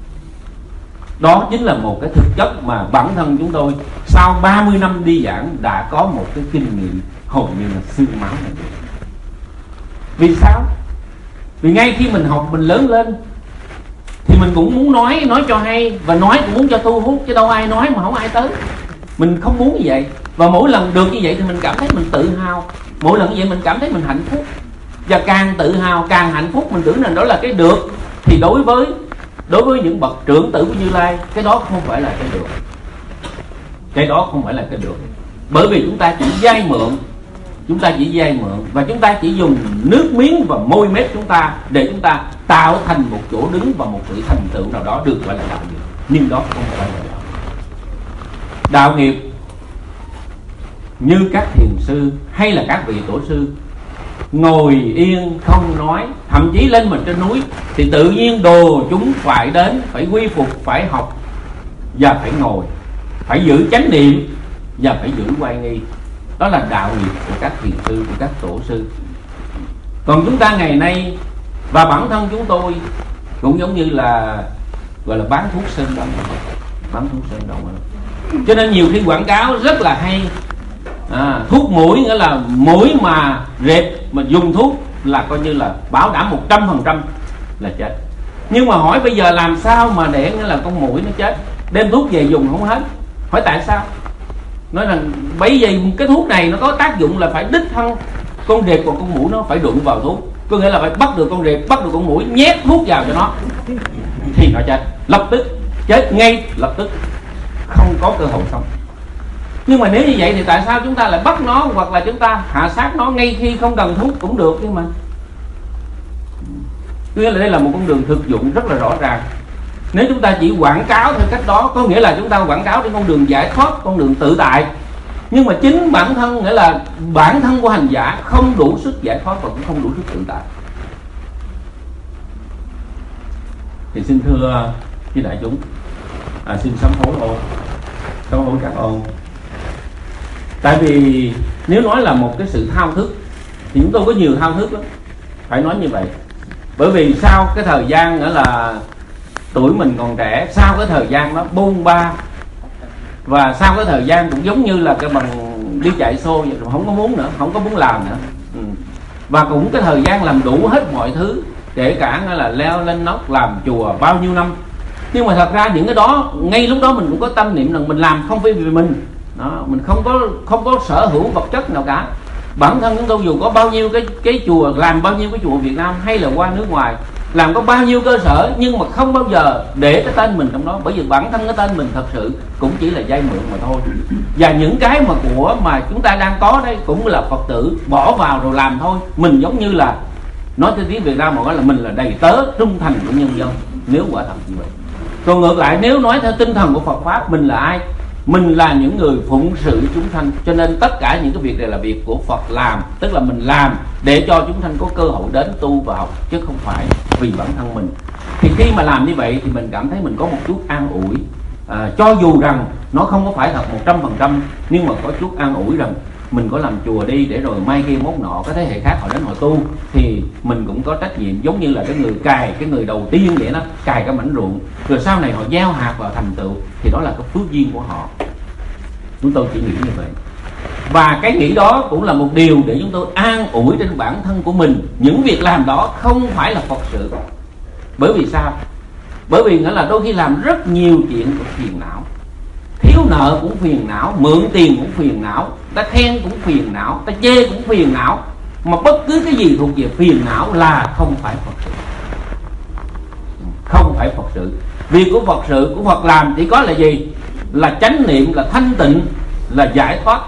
Đó chính là một cái thực chất mà bản thân chúng tôi sau ba mươi năm đi giảng đã có một cái kinh nghiệm hầu như là xương máu này. Vì sao? Vì ngay khi mình học, mình lớn lên thì mình cũng muốn nói nói cho hay, và nói cũng muốn cho thu hút, chứ đâu ai nói mà không ai tới. Mình không muốn như vậy, và mỗi lần được như vậy thì mình cảm thấy mình tự hào. Mỗi lần như vậy mình cảm thấy mình hạnh phúc, và càng tự hào càng hạnh phúc. Mình tưởng rằng đó là cái được, thì đối với đối với những bậc trưởng tử của Như Lai, cái đó không phải là cái được. Cái đó không phải là cái được, bởi vì chúng ta chỉ vay mượn, chúng ta chỉ vay mượn và chúng ta chỉ dùng nước miếng và môi mép chúng ta để chúng ta tạo thành một chỗ đứng và một sự thành tựu nào đó được gọi là đạo nghiệp. Nhưng đó không phải là đạo. Đạo nghiệp như các thiền sư hay là các vị tổ sư ngồi yên không nói, thậm chí lên mình trên núi thì tự nhiên đồ chúng phải đến, phải quy phục, phải học và phải ngồi, phải giữ chánh niệm và phải giữ oai nghi. Đó là đạo nghiệp của các thiền sư, của các tổ sư. Còn chúng ta ngày nay và bản thân chúng tôi cũng giống như là gọi là bán thuốc sơn đông, bán thuốc sơn đông. Cho nên nhiều khi quảng cáo rất là hay, à, thuốc mũi nghĩa là mũi mà rệp mà dùng thuốc là coi như là bảo đảm một trăm phần trăm là chết. Nhưng mà hỏi bây giờ làm sao mà để nghĩa là con mũi nó chết, đem thuốc về dùng không hết. Hỏi tại sao? Nói rằng bây giờ cái thuốc này nó có tác dụng là phải đích thân con rệp và con muỗi nó phải đụng vào thuốc, có nghĩa là phải bắt được con rệp, bắt được con muỗi, nhét thuốc vào cho nó thì nó chết, lập tức chết ngay lập tức, không có cơ hội sống. Nhưng mà nếu như vậy thì tại sao chúng ta lại bắt nó, hoặc là chúng ta hạ sát nó ngay khi không cần thuốc cũng được? Nhưng mà nghĩa là đây là một con đường thực dụng rất là rõ ràng. Nếu chúng ta chỉ quảng cáo theo cách đó, có nghĩa là chúng ta quảng cáo trên con đường giải thoát, con đường tự tại. Nhưng mà chính bản thân, nghĩa là bản thân của hành giả không đủ sức giải thoát và cũng không đủ sức tự tại. Thì xin thưa với đại chúng, à, xin sám hối ô, sám hối các ô. Tại vì nếu nói là một cái sự thao thức thì chúng tôi có nhiều thao thức lắm, phải nói như vậy. Bởi vì sau cái thời gian nữa là tuổi mình còn trẻ, sau cái thời gian đó bôn ba, và sau cái thời gian cũng giống như là cái bằng đi chạy xô vậy, không có muốn nữa, không có muốn làm nữa. Ừ. Và cũng cái thời gian làm đủ hết mọi thứ, kể cả là leo lên nóc làm chùa bao nhiêu năm. Nhưng mà thật ra những cái đó, ngay lúc đó mình cũng có tâm niệm rằng mình làm không phải vì mình đó, mình không có không có sở hữu vật chất nào cả. Bản thân chúng tôi dù có bao nhiêu cái cái chùa, làm bao nhiêu cái chùa Việt Nam hay là qua nước ngoài, làm có bao nhiêu cơ sở, nhưng mà không bao giờ để cái tên mình trong đó. Bởi vì bản thân cái tên mình thật sự cũng chỉ là vay mượn mà thôi. Và những cái mà của mà chúng ta đang có đây cũng là Phật tử bỏ vào rồi làm thôi. Mình giống như là, nói theo tiếng Việt Nam mà nói là mình là đầy tớ trung thành của nhân dân, nếu quả thật như vậy. Còn ngược lại, nếu nói theo tinh thần của Phật Pháp, mình là ai? Mình là những người phụng sự chúng sanh. Cho nên tất cả những cái việc này là việc của Phật làm. Tức là mình làm để cho chúng sanh có cơ hội đến tu và học, chứ không phải vì bản thân mình. Thì khi mà làm như vậy thì mình cảm thấy mình có một chút an ủi, à, cho dù rằng nó không có phải thật một trăm phần trăm, nhưng mà có chút an ủi rằng mình có làm chùa đi, để rồi mai kia mốt nọ cái thế hệ khác họ đến họ tu thì mình cũng có trách nhiệm, giống như là cái người cài, cái người đầu tiên vậy đó, cài cái mảnh ruộng, rồi sau này họ gieo hạt vào thành tựu, thì đó là cái phước duyên của họ. Chúng tôi chỉ nghĩ như vậy. Và cái nghĩ đó cũng là một điều để chúng tôi an ủi trên bản thân của mình. Những việc làm đó không phải là Phật sự. Bởi vì sao? Bởi vì nghĩa là đôi khi làm rất nhiều chuyện cũng phiền não. Thiếu nợ cũng phiền não, mượn tiền cũng phiền não, ta khen cũng phiền não, ta chê cũng phiền não. Mà bất cứ cái gì thuộc về phiền não là không phải Phật sự. Không phải Phật sự. Việc của Phật sự, của Phật làm chỉ có là gì? Là chánh niệm, là thanh tịnh, là giải thoát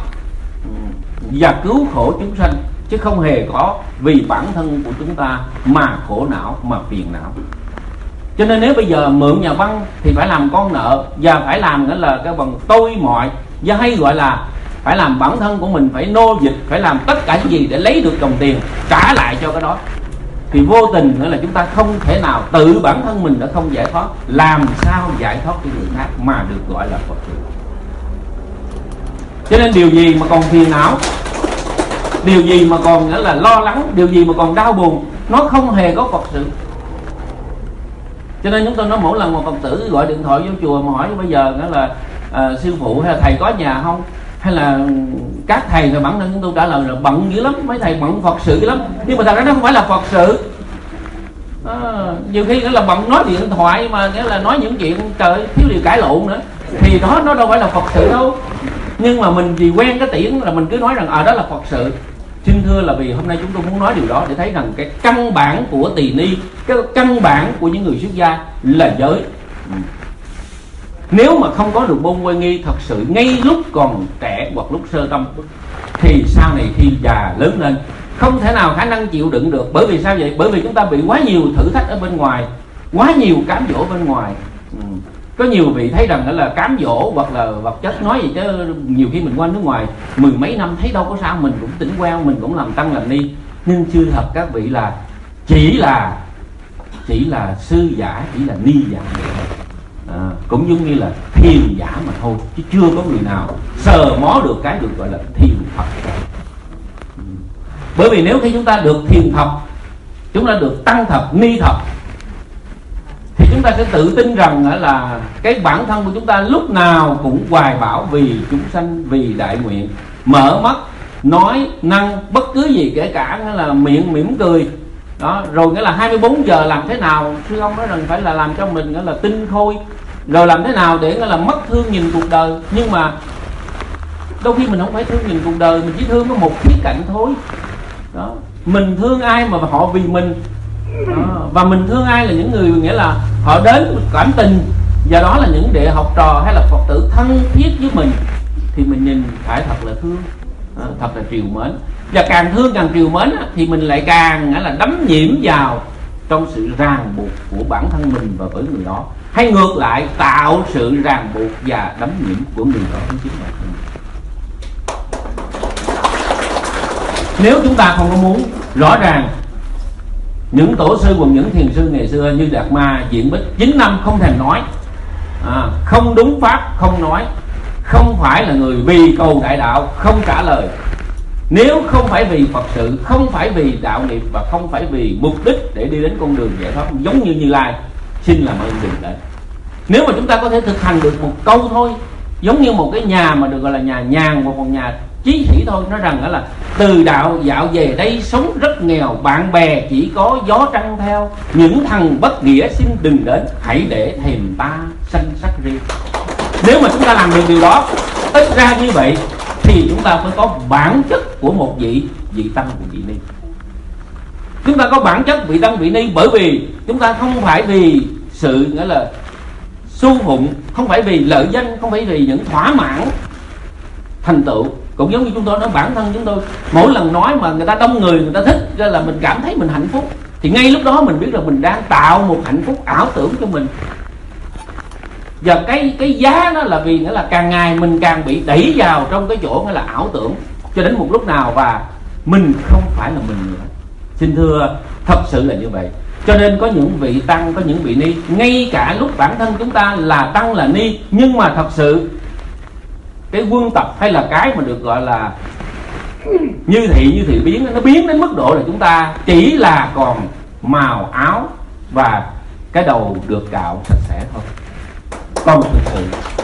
và cứu khổ chúng sanh, chứ không hề có vì bản thân của chúng ta mà khổ não, mà phiền não. Cho nên nếu bây giờ mượn nhà băng thì phải làm con nợ, và phải làm nghĩa là cái bằng tôi mọi, và hay gọi là phải làm bản thân của mình phải nô dịch, phải làm tất cả những gì để lấy được đồng tiền trả lại cho cái đó. Thì vô tình nữa là chúng ta không thể nào tự bản thân mình đã không giải thoát, làm sao giải thoát cho người khác mà được gọi là Phật sự. Cho nên điều gì mà còn phiền não, điều gì mà còn nghĩa là lo lắng, điều gì mà còn đau buồn, nó không hề có Phật sự. Cho nên chúng tôi nói mỗi lần một Phật tử gọi điện thoại vô chùa mà hỏi bây giờ nghĩa là à, sư phụ hay là thầy có nhà không, hay là các thầy thì bản thân chúng tôi trả lời là bận dữ lắm, mấy thầy bận Phật sự dữ lắm. Nhưng mà thật ra nó không phải là Phật sự. À, nhiều khi nghĩa là bận nói điện thoại mà nghĩa là nói những chuyện trời thiếu điều cãi lộn nữa, thì đó nó đâu phải là Phật sự đâu. Nhưng mà mình vì quen cái tiễn là mình cứ nói rằng à đó là Phật sự. Xin thưa là vì hôm nay chúng tôi muốn nói điều đó để thấy rằng cái căn bản của tỳ ni, cái căn bản của những người xuất gia là giới. Nếu mà không có được môn quay nghi thật sự ngay lúc còn trẻ hoặc lúc sơ tâm, thì sau này khi già lớn lên không thể nào khả năng chịu đựng được. Bởi vì sao vậy? Bởi vì chúng ta bị quá nhiều thử thách ở bên ngoài, quá nhiều cám dỗ bên ngoài. ừ. Có nhiều vị thấy rằng là cám dỗ hoặc là vật chất nói gì chứ nhiều khi mình qua nước ngoài mười mấy năm thấy đâu có sao, mình cũng tỉnh queo, mình cũng làm tăng làm ni. Nhưng chưa thật các vị là chỉ là chỉ là sư giả, chỉ là ni giả à, cũng giống như là thiền giả mà thôi, chứ chưa có người nào sờ mó được cái được gọi là thiền Phật. Bởi vì nếu khi chúng ta được thiền thập, chúng ta được tăng thập, ni thập, thì chúng ta sẽ tự tin rằng là cái bản thân của chúng ta lúc nào cũng hoài bão vì chúng sanh, vì đại nguyện, mở mắt nói năng bất cứ gì, kể cả là miệng mỉm cười đó. Rồi nghĩa là hai mươi bốn giờ làm thế nào, sư ông nói rằng phải là làm cho mình nghĩa là tinh khôi, rồi làm thế nào để nghĩa là mất thương nhìn cuộc đời. Nhưng mà đôi khi mình không phải thương nhìn cuộc đời, mình chỉ thương có một khía cạnh thôi đó. Mình thương ai mà họ vì mình đó. Và mình thương ai là những người nghĩa là họ đến cảm tình, và đó là những đệ học trò hay là Phật tử thân thiết với mình, thì mình nhìn phải thật là thương, à, thật là trìu mến. Và càng thương càng trìu mến á, thì mình lại càng là đắm nhiễm vào trong sự ràng buộc của bản thân mình và với người đó, hay ngược lại tạo sự ràng buộc và đắm nhiễm của người đó với chính bản thân mình. Nếu chúng ta không có muốn, rõ ràng những tổ sư hoặc những thiền sư ngày xưa như Đạt Ma, Diện Bích chín năm không thèm nói, à, không đúng pháp không nói, không phải là người vì cầu đại đạo không trả lời. Nếu không phải vì Phật sự, không phải vì đạo nghiệp và không phải vì mục đích để đi đến con đường giải thoát giống như Như Lai, xin làm ơn đừng đến. Nếu mà chúng ta có thể thực hành được một câu thôi, giống như một cái nhà mà được gọi là nhà nhàn hoặc một nhà chí sĩ thôi, nói rằng là từ đạo dạo về đây sống rất nghèo, bạn bè chỉ có gió trăng theo, những thằng bất nghĩa xin đừng đến, hãy để thèm ta sanh sắc riêng. Nếu mà chúng ta làm được điều đó, ít ra như vậy thì chúng ta phải có bản chất của một vị vị tăng của vị ni. Chúng ta có bản chất vị tăng vị ni bởi vì chúng ta không phải vì sự nghĩa là su phụng, không phải vì lợi danh, không phải vì những thỏa mãn thành tựu. Cũng giống như chúng tôi nói, bản thân chúng tôi mỗi lần nói mà người ta đông người, người ta thích, ra là mình cảm thấy mình hạnh phúc, thì ngay lúc đó mình biết là mình đang tạo một hạnh phúc ảo tưởng cho mình. Và cái cái giá đó là vì nghĩa là càng ngày mình càng bị đẩy vào trong cái chỗ nghĩa là ảo tưởng, cho đến một lúc nào và mình không phải là mình nữa. Xin thưa, thật sự là như vậy. Cho nên có những vị tăng, có những vị ni, ngay cả lúc bản thân chúng ta là tăng là ni, nhưng mà thật sự cái quân tập hay là cái mà được gọi là như thị như thị biến, nó biến đến mức độ là chúng ta chỉ là còn màu áo và cái đầu được cạo sạch sẽ thôi. Còn thực sự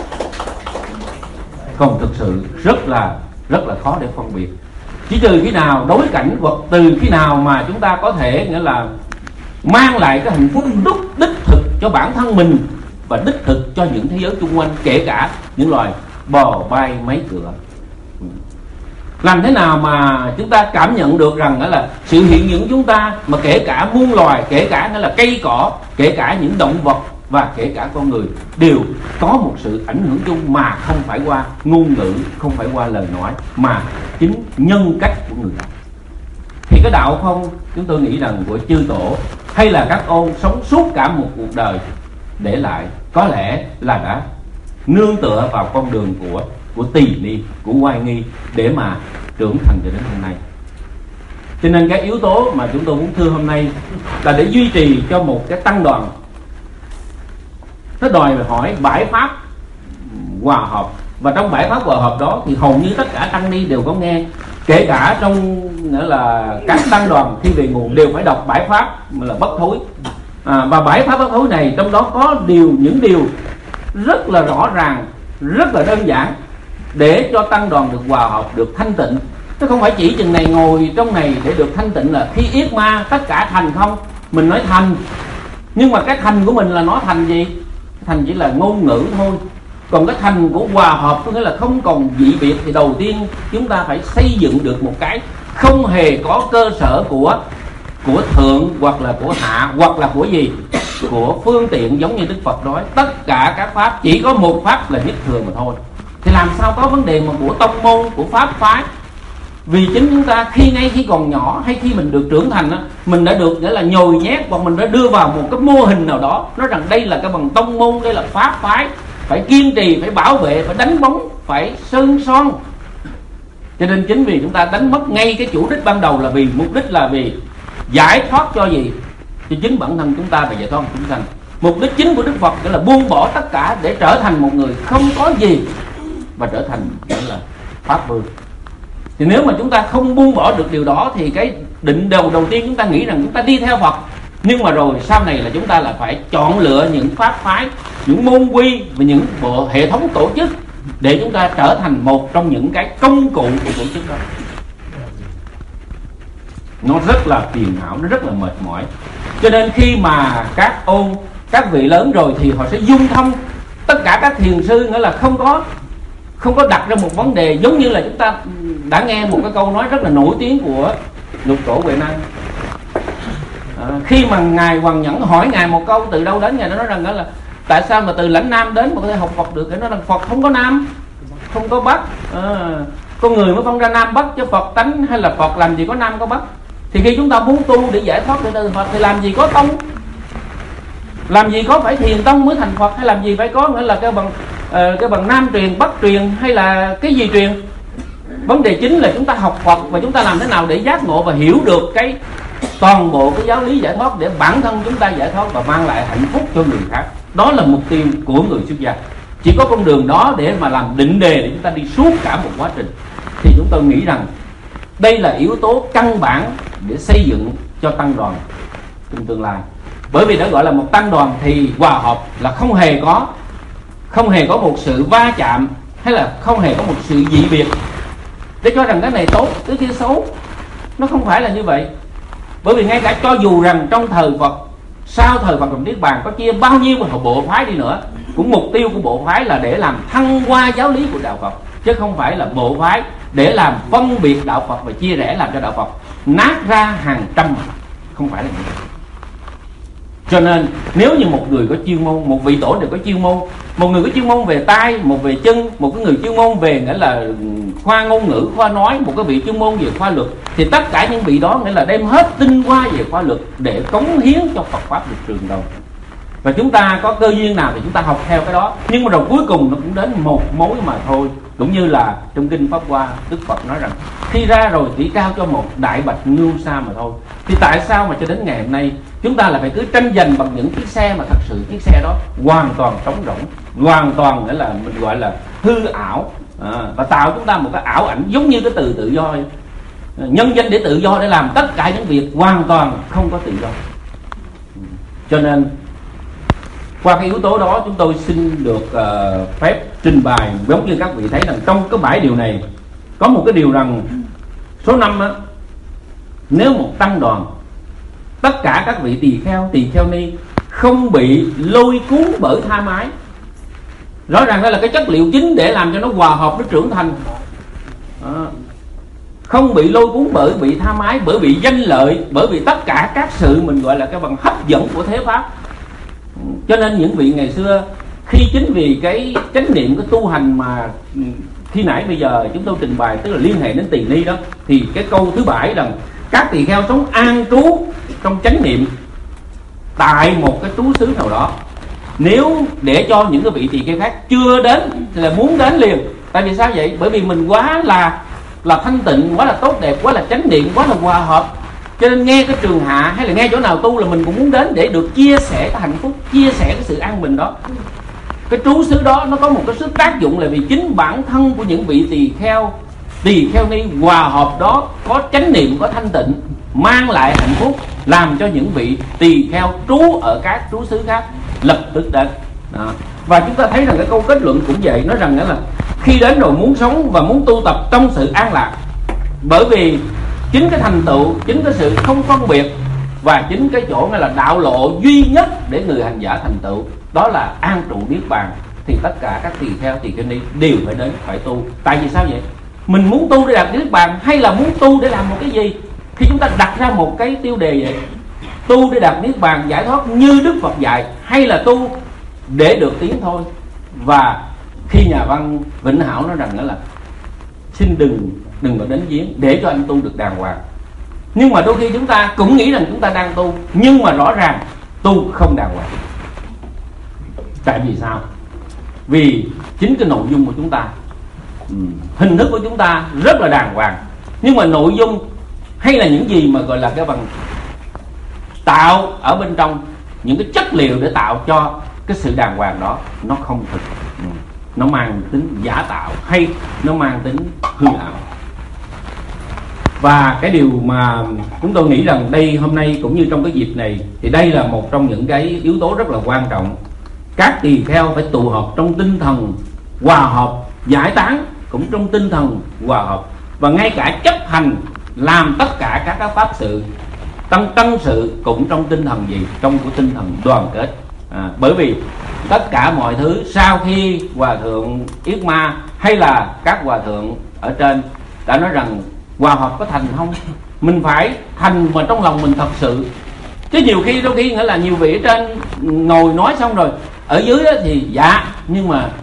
còn thực sự rất là rất là khó để phân biệt. Chỉ trừ khi nào đối cảnh, hoặc từ khi nào mà chúng ta có thể nghĩa là mang lại cái hạnh phúc đúc đích thực cho bản thân mình và đích thực cho những thế giới xung quanh, kể cả những loài bò bay máy cửa. Làm thế nào mà chúng ta cảm nhận được rằng đó là sự hiện diện của chúng ta, mà kể cả muôn loài, kể cả đó là cây cỏ, kể cả những động vật và kể cả con người đều có một sự ảnh hưởng chung, mà không phải qua ngôn ngữ, không phải qua lời nói, mà chính nhân cách của người đó. Thì cái đạo không, chúng tôi nghĩ rằng của chư tổ hay là các ôn sống suốt cả một cuộc đời để lại, có lẽ là đã nương tựa vào con đường của của tỳ ni, của oai nghi để mà trưởng thành cho đến hôm nay. Cho nên cái yếu tố mà chúng tôi muốn thưa hôm nay là để duy trì cho một cái tăng đoàn, nó đòi hỏi bãi pháp hòa hợp. Và trong bãi pháp hòa hợp đó thì hầu như tất cả tăng ni đều có nghe, kể cả trong nghĩa là các tăng đoàn khi về nguồn đều phải đọc bãi pháp là bất thối. À, và bãi pháp bất thối này trong đó có điều những điều rất là rõ ràng, rất là đơn giản để cho tăng đoàn được hòa hợp, được thanh tịnh. Chứ không phải chỉ chừng này ngồi trong này để được thanh tịnh là khi yết ma tất cả thành không. Mình nói thành, nhưng mà cái thành của mình là nó thành gì? Thành chỉ là ngôn ngữ thôi. Còn cái thành của hòa hợp có nghĩa là không còn dị biệt, thì đầu tiên chúng ta phải xây dựng được một cái không hề có cơ sở của của thượng hoặc là của hạ hoặc là của gì, của phương tiện, giống như Đức Phật nói tất cả các pháp chỉ có một pháp là nhất thừa mà thôi. Thì làm sao có vấn đề mà của tông môn, của pháp phái? Vì chính chúng ta khi ngay khi còn nhỏ hay khi mình được trưởng thành á, mình đã được nghĩa là nhồi nhét, hoặc mình đã đưa vào một cái mô hình nào đó, nói rằng đây là cái bằng tông môn, đây là pháp phái, phải kiên trì, phải bảo vệ, phải đánh bóng, phải sơn son. Cho nên chính vì chúng ta đánh mất ngay cái chủ đích ban đầu, là vì mục đích là vì giải thoát cho gì? Cho chính bản thân chúng ta và giải thoát chúng sanh. Mục đích chính của Đức Phật là buông bỏ tất cả để trở thành một người không có gì và trở thành nghĩa là pháp vương. Thì nếu mà chúng ta không buông bỏ được điều đó thì cái định đầu đầu tiên chúng ta nghĩ rằng chúng ta đi theo Phật, nhưng mà rồi sau này là chúng ta là phải chọn lựa những pháp phái, những môn quy và những bộ hệ thống tổ chức để chúng ta trở thành một trong những cái công cụ của tổ chức đó. Nó rất là phiền não, nó rất là mệt mỏi. Cho nên khi mà các ôn, các vị lớn rồi thì họ sẽ dung thông tất cả các thiền sư, nghĩa là không có không có đặt ra một vấn đề. Giống như là chúng ta đã nghe một cái câu nói rất là nổi tiếng của Lục Tổ Huệ Năng. À, khi mà ngài Hoàng Nhẫn hỏi ngài một câu từ đâu đến, ngài nói rằng đó là tại sao mà từ lãnh Nam đến mà có thể học Phật được? Cái nói rằng Phật không có Nam, không có bắc. À, con người mới phân ra nam bắc, chứ Phật tánh hay là Phật làm gì có nam có bắc. Thì khi chúng ta muốn tu để giải thoát để thành Phật thì làm gì có tông, làm gì có phải thiền tông mới thành Phật, hay làm gì phải có nghĩa là cái bằng uh, cái bằng nam truyền bắc truyền hay là cái gì truyền. Vấn đề chính là chúng ta học Phật và chúng ta làm thế nào để giác ngộ và hiểu được cái toàn bộ cái giáo lý giải thoát để bản thân chúng ta giải thoát và mang lại hạnh phúc cho người khác. Đó là mục tiêu của người xuất gia. Chỉ có con đường đó để mà làm định đề để chúng ta đi suốt cả một quá trình. Thì chúng tôi nghĩ rằng đây là yếu tố căn bản để xây dựng cho tăng đoàn trong tương lai. Bởi vì đã gọi là một tăng đoàn thì hòa hợp là không hề có không hề có một sự va chạm hay là không hề có một sự dị biệt để cho rằng cái này tốt, cái kia xấu. Nó không phải là như vậy. Bởi vì ngay cả cho dù rằng trong thời Phật, sau thời Phật Đồng Niết Bàn có chia bao nhiêu bộ phái đi nữa, cũng mục tiêu của bộ phái là để làm thăng hoa giáo lý của đạo Phật, chứ không phải là bộ phái để làm phân biệt đạo Phật và chia rẽ làm cho đạo Phật nát ra hàng trăm. Không phải là như vậy. Cho nên nếu như một người có chuyên môn, một vị tổ đều có chuyên môn, một người có chuyên môn về tai, một về chân, một cái người chuyên môn về nghĩa là khoa ngôn ngữ, khoa nói, một cái vị chuyên môn về khoa luật, thì tất cả những vị đó nghĩa là đem hết tinh hoa về khoa luật để cống hiến cho Phật pháp được trường tồn. Và chúng ta có cơ duyên nào thì chúng ta học theo cái đó, nhưng mà rồi cuối cùng nó cũng đến một mối mà thôi. Cũng như là trong kinh Pháp Hoa, Đức Phật nói rằng khi ra rồi chỉ cao cho một đại bạch ngưu sa mà thôi. Thì tại sao mà cho đến ngày hôm nay chúng ta là phải cứ tranh giành bằng những chiếc xe mà thật sự chiếc xe đó hoàn toàn trống rỗng, hoàn toàn nghĩa là mình gọi là hư ảo, à, và tạo chúng ta một cái ảo ảnh giống như cái từ tự do. Nhân danh để tự do để làm tất cả những việc hoàn toàn không có tự do. Cho nên qua cái yếu tố đó chúng tôi xin được uh, phép trình bày, giống như các vị thấy rằng trong cái bảy điều này có một cái điều rằng số năm á, nếu một tăng đoàn tất cả các vị tỳ kheo, tỳ kheo ni không bị lôi cuốn bởi tham ái, rõ ràng đây là cái chất liệu chính để làm cho nó hòa hợp, nó trưởng thành. À, không bị lôi cuốn bởi bị tham ái, bởi bị danh lợi, bởi vì tất cả các sự mình gọi là cái bằng hấp dẫn của thế pháp. Cho nên những vị ngày xưa khi chính vì cái chánh niệm, cái tu hành mà khi nãy bây giờ chúng tôi trình bày, tức là liên hệ đến tỳ ni đó, thì cái câu thứ bảy rằng các tỳ kheo sống an trú trong chánh niệm tại một cái trú xứ nào đó. Nếu để cho những cái vị tỳ kheo khác chưa đến thì là muốn đến liền. Tại vì sao vậy? Bởi vì mình quá là là thanh tịnh, quá là tốt đẹp, quá là chánh niệm, quá là hòa hợp. Cho nên nghe cái trường hạ hay là nghe chỗ nào tu là mình cũng muốn đến để được chia sẻ cái hạnh phúc, chia sẻ cái sự an bình đó. Cái trú xứ đó nó có một cái sức tác dụng là vì chính bản thân của những vị tỳ kheo, tỳ kheo ni hòa hợp đó có chánh niệm, có thanh tịnh, mang lại hạnh phúc, làm cho những vị tỳ kheo trú ở các trú xứ khác lập tức đến. Đó. Và chúng ta thấy rằng cái câu kết luận cũng vậy, nói rằng đó là khi đến rồi muốn sống và muốn tu tập trong sự an lạc, bởi vì chính cái thành tựu, chính cái sự không phân biệt và chính cái chỗ này là đạo lộ duy nhất để người hành giả thành tựu, đó là an trụ niết bàn. Thì tất cả các tỳ kheo, tỳ kheo ni đều phải đến, phải tu. Tại vì sao vậy? Mình muốn tu để đạt niết bàn hay là muốn tu để làm một cái gì? Khi chúng ta đặt ra một cái tiêu đề vậy, tu để đạt niết bàn giải thoát như Đức Phật dạy, hay là tu để được tiến thôi. Và khi nhà văn Vĩnh Hảo nói rằng đó là xin đừng đừng có đến giếng để cho anh tu được đàng hoàng. Nhưng mà đôi khi chúng ta cũng nghĩ rằng chúng ta đang tu, nhưng mà rõ ràng tu không đàng hoàng. Tại vì sao? Vì chính cái nội dung của chúng ta, hình thức của chúng ta rất là đàng hoàng, nhưng mà nội dung hay là những gì mà gọi là cái bằng tạo ở bên trong, những cái chất liệu để tạo cho cái sự đàng hoàng đó nó không thực, nó mang tính giả tạo hay nó mang tính hư ảo. Và cái điều mà chúng tôi nghĩ rằng đây hôm nay cũng như trong cái dịp này, thì đây là một trong những cái yếu tố rất là quan trọng. Các tỳ kheo phải tụ họp trong tinh thần hòa hợp, giải tán cũng trong tinh thần hòa hợp, và ngay cả chấp hành làm tất cả các các pháp sự tăng tăng sự cũng trong tinh thần gì? Trong của tinh thần đoàn kết. À, bởi vì tất cả mọi thứ sau khi hòa thượng Yết Ma hay là các hòa thượng ở trên đã nói rằng hòa hợp có thành không? Mình phải thành mà trong lòng mình thật sự. Chứ nhiều khi đôi khi nghĩa là nhiều vị ở trên ngồi nói xong rồi ở dưới thì dạ, nhưng mà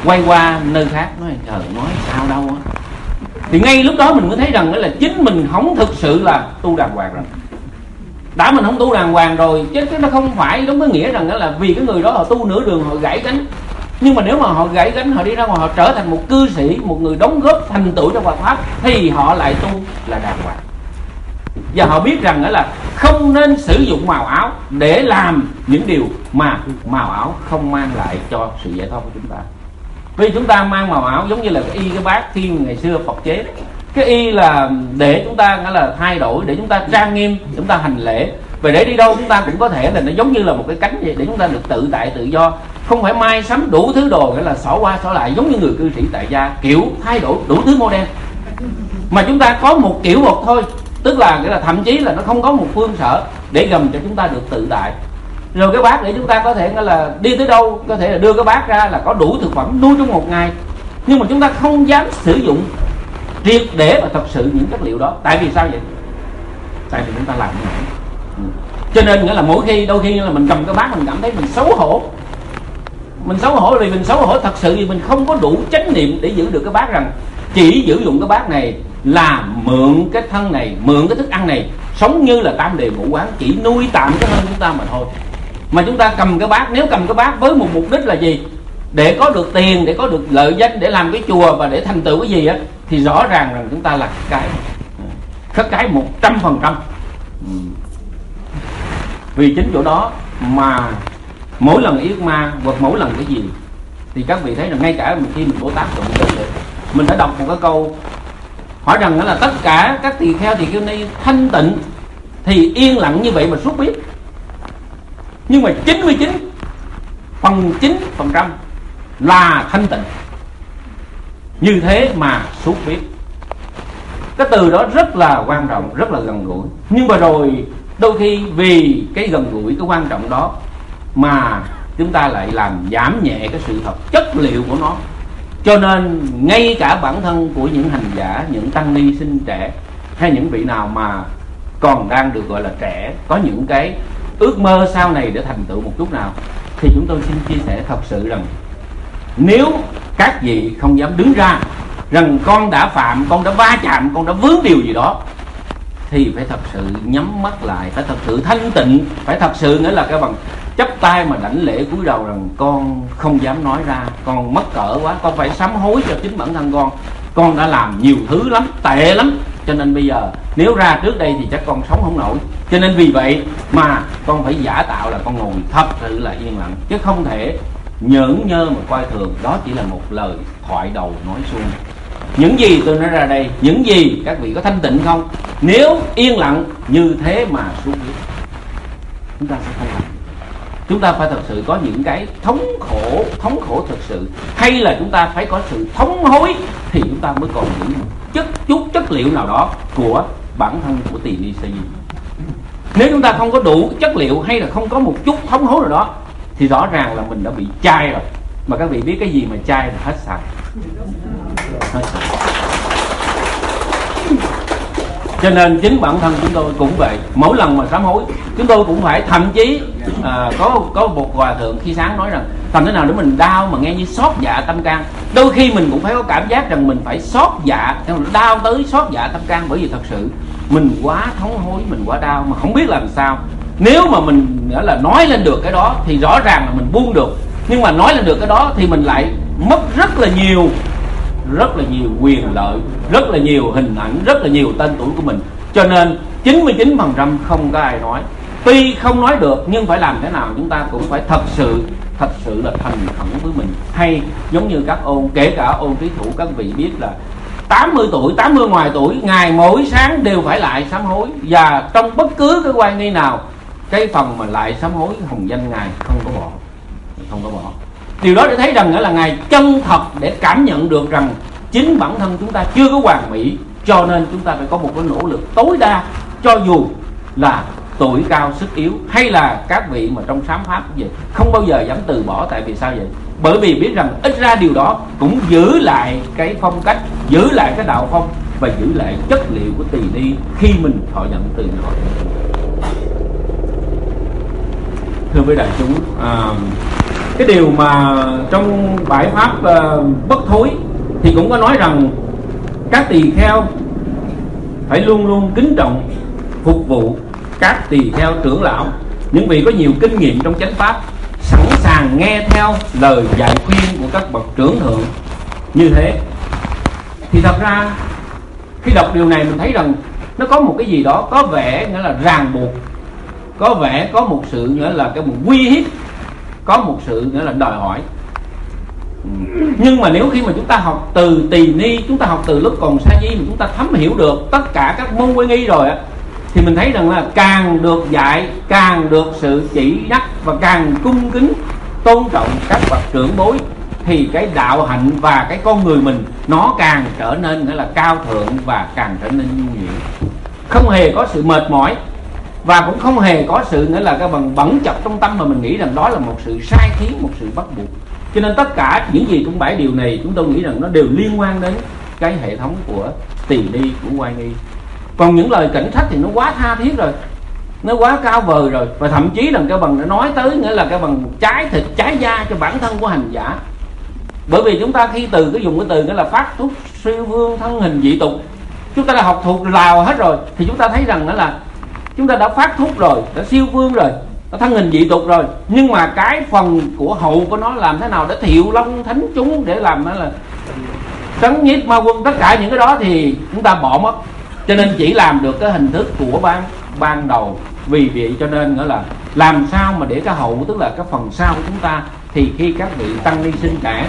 quay qua nơi khác nói trời nói sao đâu á, thì ngay lúc đó mình mới thấy rằng đó là chính mình không thực sự là tu đàng hoàng rồi. Đã mình không tu đàng hoàng rồi, chứ nó không phải đúng cái nghĩa rằng đó là vì cái người đó họ tu nửa đường họ gãy gánh. Nhưng mà nếu mà họ gãy gánh, họ đi ra ngoài, họ trở thành một cư sĩ, một người đóng góp thành tựu trong Phật pháp, thì họ lại tu là đàng hoàng. Và họ biết rằng đó là không nên sử dụng màu áo để làm những điều mà màu áo không mang lại cho sự giải thoát của chúng ta. Vì chúng ta mang màu áo giống như là cái y cái bát khi ngày xưa Phật chế đấy. Cái y là để chúng ta là thay đổi, để chúng ta trang nghiêm, chúng ta hành lễ. Và để đi đâu chúng ta cũng có thể là nó giống như là một cái cánh vậy, để chúng ta được tự tại tự do, không phải mai sắm đủ thứ đồ nghĩa là xỏ qua xỏ lại giống như người cư sĩ tại gia, kiểu thay đổi đủ thứ model. Mà chúng ta có một kiểu một thôi, tức là nghĩa là thậm chí là nó không có một phương sở để gầm cho chúng ta được tự tại. Rồi cái bát để chúng ta có thể là đi tới đâu có thể là đưa cái bát ra là có đủ thực phẩm nuôi trong một ngày. Nhưng mà chúng ta không dám sử dụng triệt để và thật sự những chất liệu đó. Tại vì sao vậy? Tại vì chúng ta làm như vậy. Cho nên nghĩa là mỗi khi đôi khi là mình cầm cái bát mình cảm thấy mình xấu hổ. Mình xấu hổ vì mình xấu hổ thật sự vì mình không có đủ chánh niệm để giữ được cái bát, rằng chỉ sử dụng cái bát này là mượn cái thân này, mượn cái thức ăn này, sống như là tam đề ngũ quán, chỉ nuôi tạm cái thân chúng ta mà thôi. Mà chúng ta cầm cái bát, nếu cầm cái bát với một mục đích là gì? Để có được tiền, để có được lợi danh, để làm cái chùa và để thành tựu cái gì á, thì rõ ràng rằng chúng ta là cái khất cái một trăm phần trăm. Vì chính chỗ đó mà mỗi lần yết ma hoặc mỗi lần cái gì thì các vị thấy rằng ngay cả khi mình Bồ Tát tụng kinh, mình đã đọc một cái câu hỏi rằng đó là tất cả các tỳ kheo tỳ kheo ni thanh tịnh thì yên lặng như vậy mà suốt biết. Nhưng mà chín mươi chín phần chín phần trăm là thanh tịnh, như thế mà suốt biết. Cái từ đó rất là quan trọng, rất là gần gũi. Nhưng mà rồi đôi khi vì cái gần gũi, cái quan trọng đó mà chúng ta lại làm giảm nhẹ cái sự thật chất liệu của nó. Cho nên ngay cả bản thân của những hành giả, những tăng ni sinh trẻ, hay những vị nào mà còn đang được gọi là trẻ, có những cái ước mơ sau này để thành tựu một chút nào, thì chúng tôi xin chia sẻ thật sự rằng nếu các vị không dám đứng ra rằng con đã phạm, con đã va chạm, con đã vướng điều gì đó, thì phải thật sự nhắm mắt lại, phải thật sự thanh tịnh, phải thật sự nghĩa là cái bằng chắp tay mà đảnh lễ cúi đầu rằng con không dám nói ra, con mắc cỡ quá, con phải sám hối cho chính bản thân con. Con đã làm nhiều thứ lắm, tệ lắm, cho nên bây giờ nếu ra trước đây thì chắc con sống không nổi. Cho nên vì vậy mà con phải giả tạo là con ngồi thật sự là yên lặng, chứ không thể nhởn nhơ mà coi thường. Đó chỉ là một lời thoại đầu nói suông. Những gì tôi nói ra đây, những gì các vị có thanh tịnh không? Nếu yên lặng như thế mà suốt biết, chúng ta sẽ không làm. Chúng ta phải thật sự có những cái thống khổ, thống khổ thật sự, hay là chúng ta phải có sự thống hối, thì chúng ta mới còn những chất chút chất liệu nào đó của bản thân của tỳ ni sa di. Nếu chúng ta không có đủ chất liệu hay là không có một chút thống hối nào đó, thì rõ ràng là mình đã bị chai rồi. Mà các vị biết cái gì mà chai là hết xài. Hết xài. Cho nên chính bản thân chúng tôi cũng vậy. Mỗi lần mà sám hối, chúng tôi cũng phải, thậm chí à, có có một hòa thượng khi sáng nói rằng làm thế nào để mình đau mà nghe như xót dạ tâm can. Đôi khi mình cũng phải có cảm giác rằng mình phải xót dạ, đau tới xót dạ tâm can, bởi vì thật sự mình quá thống hối, mình quá đau mà không biết làm sao. Nếu mà mình nghĩa là nói lên được cái đó thì rõ ràng là mình buông được. Nhưng mà nói lên được cái đó thì mình lại mất rất là nhiều, rất là nhiều quyền lợi, rất là nhiều hình ảnh, rất là nhiều tên tuổi của mình. Cho nên chín mươi chín phần trăm không có ai nói. Tuy không nói được nhưng phải làm thế nào chúng ta cũng phải thật sự, thật sự là thành khẩn với mình. Hay giống như các ôn, kể cả ôn trí thủ, các vị biết là tám mươi tuổi, tám mươi ngoài tuổi, ngày mỗi sáng đều phải lại sám hối. Và trong bất cứ cái oai nghi nào, cái phần mà lại sám hối hồng danh Ngài không có bỏ, không có bỏ. Điều đó để thấy rằng là Ngài chân thật để cảm nhận được rằng chính bản thân chúng ta chưa có hoàn mỹ, cho nên chúng ta phải có một cái nỗ lực tối đa, cho dù là tuổi cao sức yếu, hay là các vị mà trong sám pháp cũng vậy, không bao giờ dám từ bỏ. Tại vì sao vậy? Bởi vì biết rằng ít ra điều đó cũng giữ lại cái phong cách, giữ lại cái đạo phong và giữ lại chất liệu của tỳ ni khi mình thọ nhận từ nhỏ. Thưa với đại chúng, à, cái điều mà trong bài pháp uh, bất thối thì cũng có nói rằng các tỳ kheo phải luôn luôn kính trọng phục vụ các tỳ kheo trưởng lão, những vị có nhiều kinh nghiệm trong chánh pháp, sẵn sàng nghe theo lời dạy khuyên của các bậc trưởng thượng. Như thế thì thật ra khi đọc điều này mình thấy rằng nó có một cái gì đó có vẻ nghĩa là ràng buộc, có vẻ có một sự nghĩa là cái một uy hiếp, có một sự nghĩa là đòi hỏi. Nhưng mà nếu khi mà chúng ta học từ Tỳ Ni, chúng ta học từ lúc còn Sa Di mà chúng ta thấm hiểu được tất cả các môn quy nghi rồi á, thì mình thấy rằng là càng được dạy, càng được sự chỉ nhắc và càng cung kính tôn trọng các bậc trưởng bối, thì cái đạo hạnh và cái con người mình nó càng trở nên nghĩa là cao thượng và càng trở nên nhu nhuyễn, không hề có sự mệt mỏi và cũng không hề có sự nghĩa là cái bằng bẩn chọc trong tâm mà mình nghĩ rằng đó là một sự sai khiến, một sự bắt buộc. Cho nên tất cả những gì trong bảy điều này chúng tôi nghĩ rằng nó đều liên quan đến cái hệ thống của Tỳ Ni, của Oai Nghi. Còn những lời cảnh sách thì nó quá tha thiết rồi, nó quá cao vời rồi, và thậm chí là cái bằng nó nói tới nghĩa là cái bằng trái thịt trái da cho bản thân của hành giả. Bởi vì chúng ta khi từ cái dùng cái từ nghĩa là phát thúc siêu vương thân hình dị tục, chúng ta đã học thuộc lào hết rồi, thì chúng ta thấy rằng đó là chúng ta đã phát thúc rồi, đã siêu vương rồi, đã thân hình dị tục rồi, nhưng mà cái phần của hậu của nó làm thế nào để thiệu long thánh chúng, để làm đó là trấn nhiếp ma quân, tất cả những cái đó thì chúng ta bỏ mất. Cho nên chỉ làm được cái hình thức của ban ban đầu. Vì vậy cho nên nghĩa là làm sao mà để cái hậu, tức là cái phần sau của chúng ta, thì khi các vị tăng ni sinh trẻ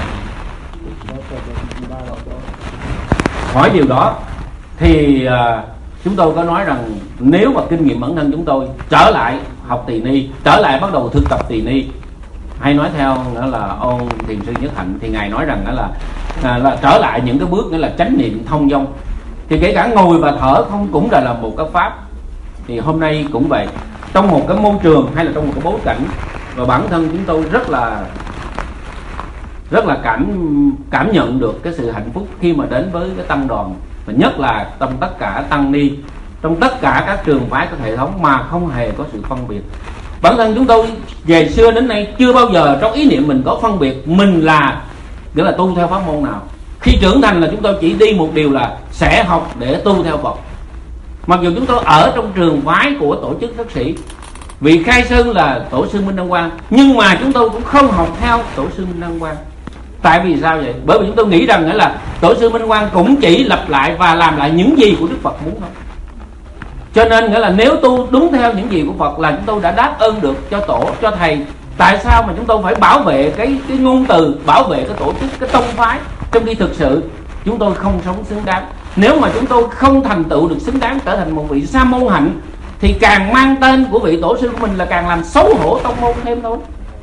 hỏi điều đó thì uh, chúng tôi có nói rằng nếu mà kinh nghiệm bản thân chúng tôi trở lại học Tỳ Ni, trở lại bắt đầu thực tập Tỳ Ni, hay nói theo nghĩa là ông Thiền sư Nhất Hạnh thì ngài nói rằng là, là, là trở lại những cái bước nghĩa là chánh niệm thông dong, thì kể cả ngồi và thở không cũng là, là một cái pháp. Thì hôm nay cũng vậy, trong một cái môi trường hay là trong một cái bối cảnh, và bản thân chúng tôi rất là rất là cảm cảm nhận được cái sự hạnh phúc khi mà đến với cái tăng đoàn, và nhất là trong tất cả tăng ni, trong tất cả các trường phái, các hệ thống mà không hề có sự phân biệt. Bản thân chúng tôi về xưa đến nay chưa bao giờ trong ý niệm mình có phân biệt mình là nghĩa là tu theo pháp môn nào. Khi trưởng thành là chúng tôi chỉ đi một điều là sẽ học để tu theo Phật. Mặc dù chúng tôi ở trong trường phái của tổ chức thất sĩ, vị khai sơn là tổ sư Minh Đăng Quang, nhưng mà chúng tôi cũng không học theo tổ sư Minh Đăng Quang. Tại vì sao vậy? Bởi vì chúng tôi nghĩ rằng là tổ sư Minh Quang cũng chỉ lặp lại và làm lại những gì của Đức Phật muốn thôi. Cho nên nghĩa là nếu tu đúng theo những gì của Phật là chúng tôi đã đáp ơn được cho tổ, cho thầy. Tại sao mà chúng tôi phải bảo vệ cái cái ngôn từ, bảo vệ cái tổ chức, cái tông phái, trong khi thực sự chúng tôi không sống xứng đáng? Nếu mà chúng tôi không thành tựu được xứng đáng trở thành một vị sa môn hạnh, thì càng mang tên của vị tổ sư của mình là càng làm xấu hổ tông môn thêm thôi.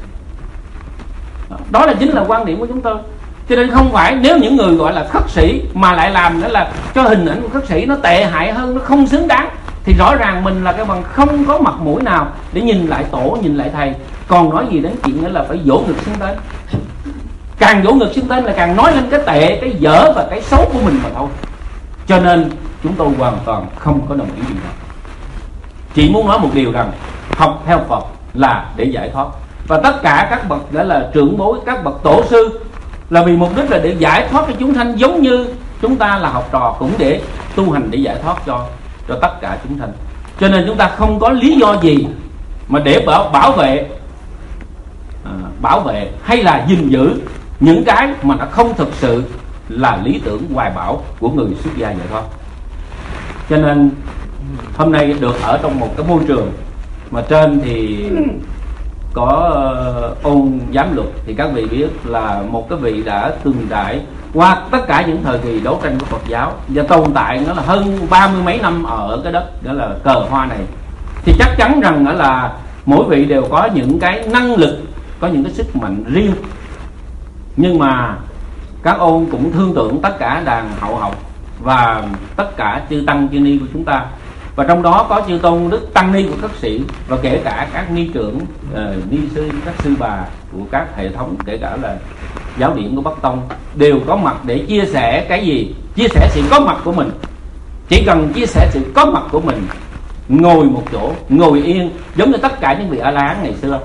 Đó là chính là quan điểm của chúng tôi. Cho nên không phải nếu những người gọi là khất sĩ mà lại làm nữa là cho hình ảnh của khất sĩ nó tệ hại hơn, nó không xứng đáng, thì rõ ràng mình là cái bằng không có mặt mũi nào để nhìn lại tổ, nhìn lại thầy. Còn nói gì đến chuyện nữa là phải vỗ ngực xưng tên. Càng vỗ ngực xưng tên là càng nói lên cái tệ, cái dở và cái xấu của mình mà thôi. Cho nên chúng tôi hoàn toàn không có đồng ý điều đó. Chỉ muốn nói một điều rằng học theo Phật là để giải thoát. Và tất cả các bậc đã là trưởng bối, các bậc tổ sư là vì mục đích là để giải thoát cho chúng sanh, giống như chúng ta là học trò cũng để tu hành để giải thoát cho cho tất cả chúng sanh. Cho nên chúng ta không có lý do gì mà để bảo bảo vệ à, bảo vệ hay là gìn giữ những cái mà nó không thực sự là lý tưởng hoài bão của người xuất gia giải thoát. Cho nên hôm nay được ở trong một cái môi trường mà trên thì có uh, ôn giám luật, thì các vị biết là một cái vị đã từng trải qua tất cả những thời kỳ đấu tranh của Phật giáo và tồn tại nó là hơn ba mươi mấy năm ở cái đất đó là cờ hoa này, thì chắc chắn rằng đó là mỗi vị đều có những cái năng lực, có những cái sức mạnh riêng. Nhưng mà các ôn cũng thương tưởng tất cả đàn hậu học và tất cả chư tăng chư ni của chúng ta, và trong đó có chư tôn đức tăng ni của các sĩ, và kể cả các ni trưởng, uh, ni sư, các sư bà của các hệ thống, kể cả là giáo điển của Bắc Tông, đều có mặt để chia sẻ cái gì? Chia sẻ sự có mặt của mình. Chỉ cần chia sẻ sự có mặt của mình, ngồi một chỗ, ngồi yên, giống như tất cả những vị A La Hán ngày xưa,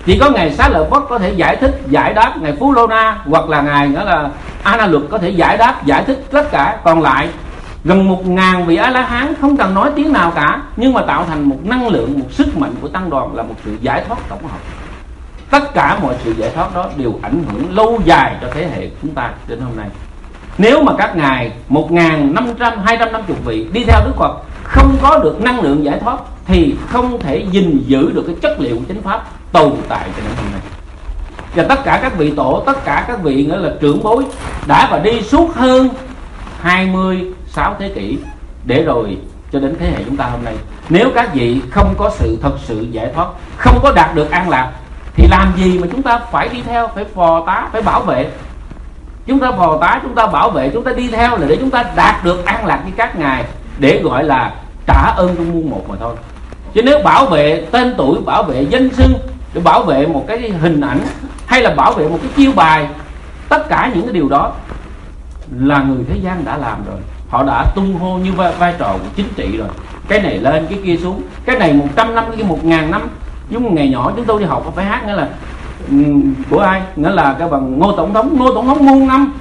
Chỉ có ngài Xá Lợi Phất có thể giải thích, giải đáp, ngài Phú Lô Na hoặc là ngài nghĩa là A Na Luật có thể giải đáp, giải thích tất cả. Còn lại gần một ngàn vị A La Hán không cần nói tiếng nào cả, nhưng mà tạo thành một năng lượng, một sức mạnh của tăng đoàn, là một sự giải thoát tổng hợp. Tất cả mọi sự giải thoát đó đều ảnh hưởng lâu dài cho thế hệ chúng ta đến hôm nay. Nếu mà các ngài một nghìn năm trăm, hai trăm năm mươi vị đi theo Đức Phật không có được năng lượng giải thoát thì không thể gìn giữ được cái chất liệu của chánh pháp tồn tại cho đến hôm nay. Và tất cả các vị tổ, tất cả các vị nghĩa là trưởng bối đã và đi suốt hơn hai mươi sáu thế kỷ để rồi cho đến thế hệ chúng ta hôm nay. Nếu các vị không có sự thật sự giải thoát, không có đạt được an lạc, thì làm gì mà chúng ta phải đi theo, phải phò tá, phải bảo vệ. Chúng ta phò tá, chúng ta bảo vệ, chúng ta đi theo là để chúng ta đạt được an lạc với các ngài, để gọi là trả ơn trong muôn một mà thôi. Chứ nếu bảo vệ tên tuổi, bảo vệ danh xưng, để bảo vệ một cái hình ảnh, hay là bảo vệ một cái chiêu bài, tất cả những cái điều đó là người thế gian đã làm rồi. Họ đã tung hô như vai, vai trò của chính trị rồi. Cái này lên, cái kia xuống, cái này một trăm năm, cái kia một ngàn năm. Giống ngày nhỏ chúng tôi đi học phải hát nghĩa là um, của ai? Nghĩa là cái bằng Ngô Tổng thống, Ngô Tổng thống muôn năm.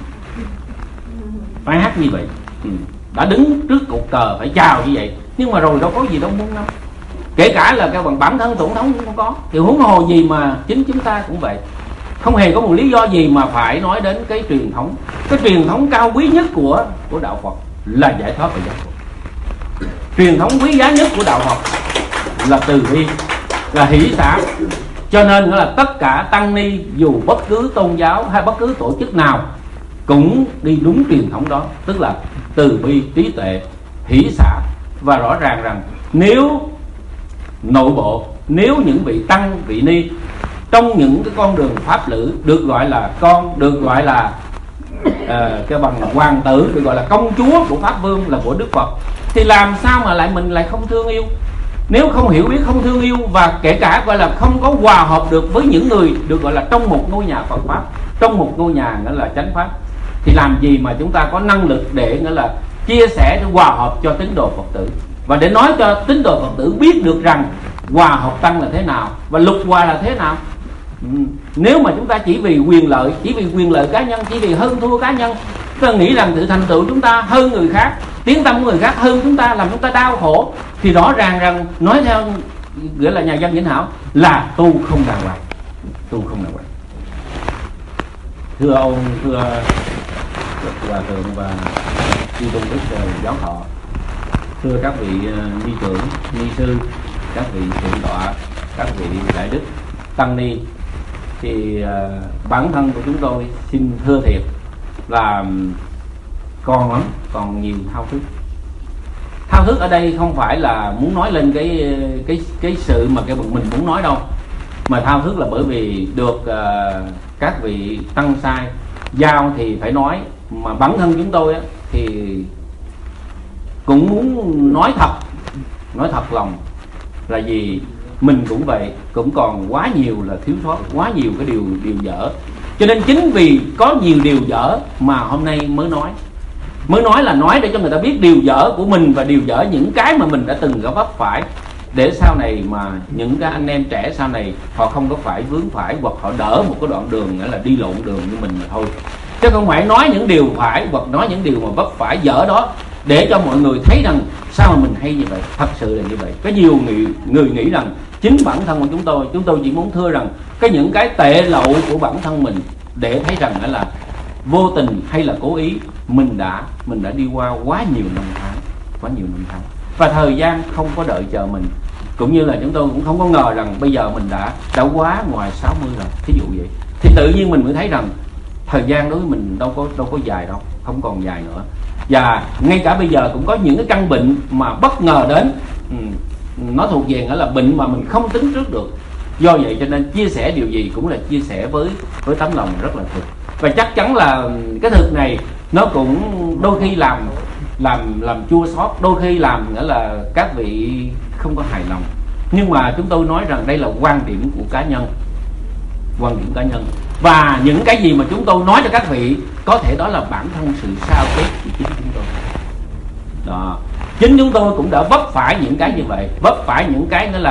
Phải hát như vậy. Ừ. Đã đứng trước cột cờ phải chào như vậy. Nhưng mà rồi đâu có gì đâu muôn năm. Kể cả là cái bằng bản thân Tổng thống cũng không có. Thì huống hồ gì mà chính chúng ta cũng vậy. Không hề có một lý do gì mà phải nói đến cái truyền thống. Cái truyền thống cao quý nhất của của đạo Phật là giải thoát và giác ngộ. Truyền thống quý giá nhất của đạo Phật là từ bi, là hỷ xả. Cho nên là tất cả tăng ni dù bất cứ tôn giáo hay bất cứ tổ chức nào cũng đi đúng truyền thống đó, tức là từ bi, trí tuệ, hỷ xả. Và rõ ràng rằng nếu nội bộ, nếu những vị tăng, vị ni trong những cái con đường pháp lữ được gọi là con, được gọi là uh, cái bằng hoàng tử, được gọi là công chúa của Pháp Vương, là của Đức Phật, thì làm sao mà lại mình lại không thương yêu? Nếu không hiểu biết, không thương yêu, và kể cả gọi là không có hòa hợp được với những người được gọi là trong một ngôi nhà Phật Pháp, trong một ngôi nhà nghĩa là chánh Pháp, thì làm gì mà chúng ta có năng lực để nghĩa là chia sẻ, để hòa hợp cho tín đồ Phật tử, và để nói cho tín đồ Phật tử biết được rằng hòa hợp tăng là thế nào và lục hòa là thế nào. Nếu mà chúng ta chỉ vì quyền lợi, chỉ vì quyền lợi cá nhân, chỉ vì hơn thua cá nhân, chúng ta nghĩ rằng sự thành tựu chúng ta hơn người khác, tiếng tâm của người khác hơn chúng ta, làm chúng ta đau khổ, thì rõ ràng rằng nói theo gọi là nhà văn Vĩnh Hảo là tu không đàng hoàng, tu không đàng hoàng. Thưa ông, thưa hòa thượng và chư tôn đức giáo thọ, thưa các vị ni trưởng, ni sư, các vị thượng tọa, các vị đại đức, tăng ni, thì uh, bản thân của chúng tôi xin thưa thiệt là còn lắm, còn nhiều thao thức. Thao thức ở đây không phải là muốn nói lên cái cái cái sự mà cái mình muốn nói đâu, mà thao thức là bởi vì được uh, các vị tăng sai giao thì phải nói, mà bản thân chúng tôi á, thì cũng muốn nói thật, nói thật lòng, là vì mình cũng vậy, cũng còn quá nhiều là thiếu sót, quá nhiều cái điều điều dở. Cho nên chính vì có nhiều điều dở mà hôm nay mới nói. Mới nói là nói để cho người ta biết điều dở của mình và điều dở những cái mà mình đã từng có vấp phải, để sau này mà những cái anh em trẻ sau này họ không có phải vướng phải, hoặc họ đỡ một cái đoạn đường nghĩa là đi lộn đường như mình mà thôi. Chứ không phải nói những điều phải hoặc nói những điều mà vấp phải dở đó để cho mọi người thấy rằng sao mà mình hay như vậy. Thật sự là như vậy. Có nhiều người, người nghĩ rằng chính bản thân của chúng tôi, chúng tôi chỉ muốn thưa rằng cái những cái tệ lậu của bản thân mình, để thấy rằng đó là vô tình hay là cố ý, mình đã mình đã đi qua quá nhiều năm tháng, quá nhiều năm tháng, và thời gian không có đợi chờ mình. Cũng như là chúng tôi cũng không có ngờ rằng bây giờ mình đã đã quá ngoài sáu mươi rồi, thí dụ vậy, thì tự nhiên mình mới thấy rằng thời gian đối với mình đâu có đâu có dài đâu, không còn dài nữa. Và ngay cả bây giờ cũng có những cái căn bệnh mà bất ngờ đến, ừ, nó thuộc về nghĩa là bệnh mà mình không tính trước được. Do vậy cho nên chia sẻ điều gì cũng là chia sẻ với với tấm lòng rất là thực. Và chắc chắn là cái thực này nó cũng đôi khi làm làm làm chua xót, đôi khi làm nghĩa là các vị không có hài lòng. Nhưng mà chúng tôi nói rằng đây là quan điểm của cá nhân, quan điểm cá nhân. Và những cái gì mà chúng tôi nói cho các vị có thể đó là bản thân sự sao chép của chính chúng tôi. Đó. Chính chúng tôi cũng đã vấp phải những cái như vậy, vấp phải những cái nữa là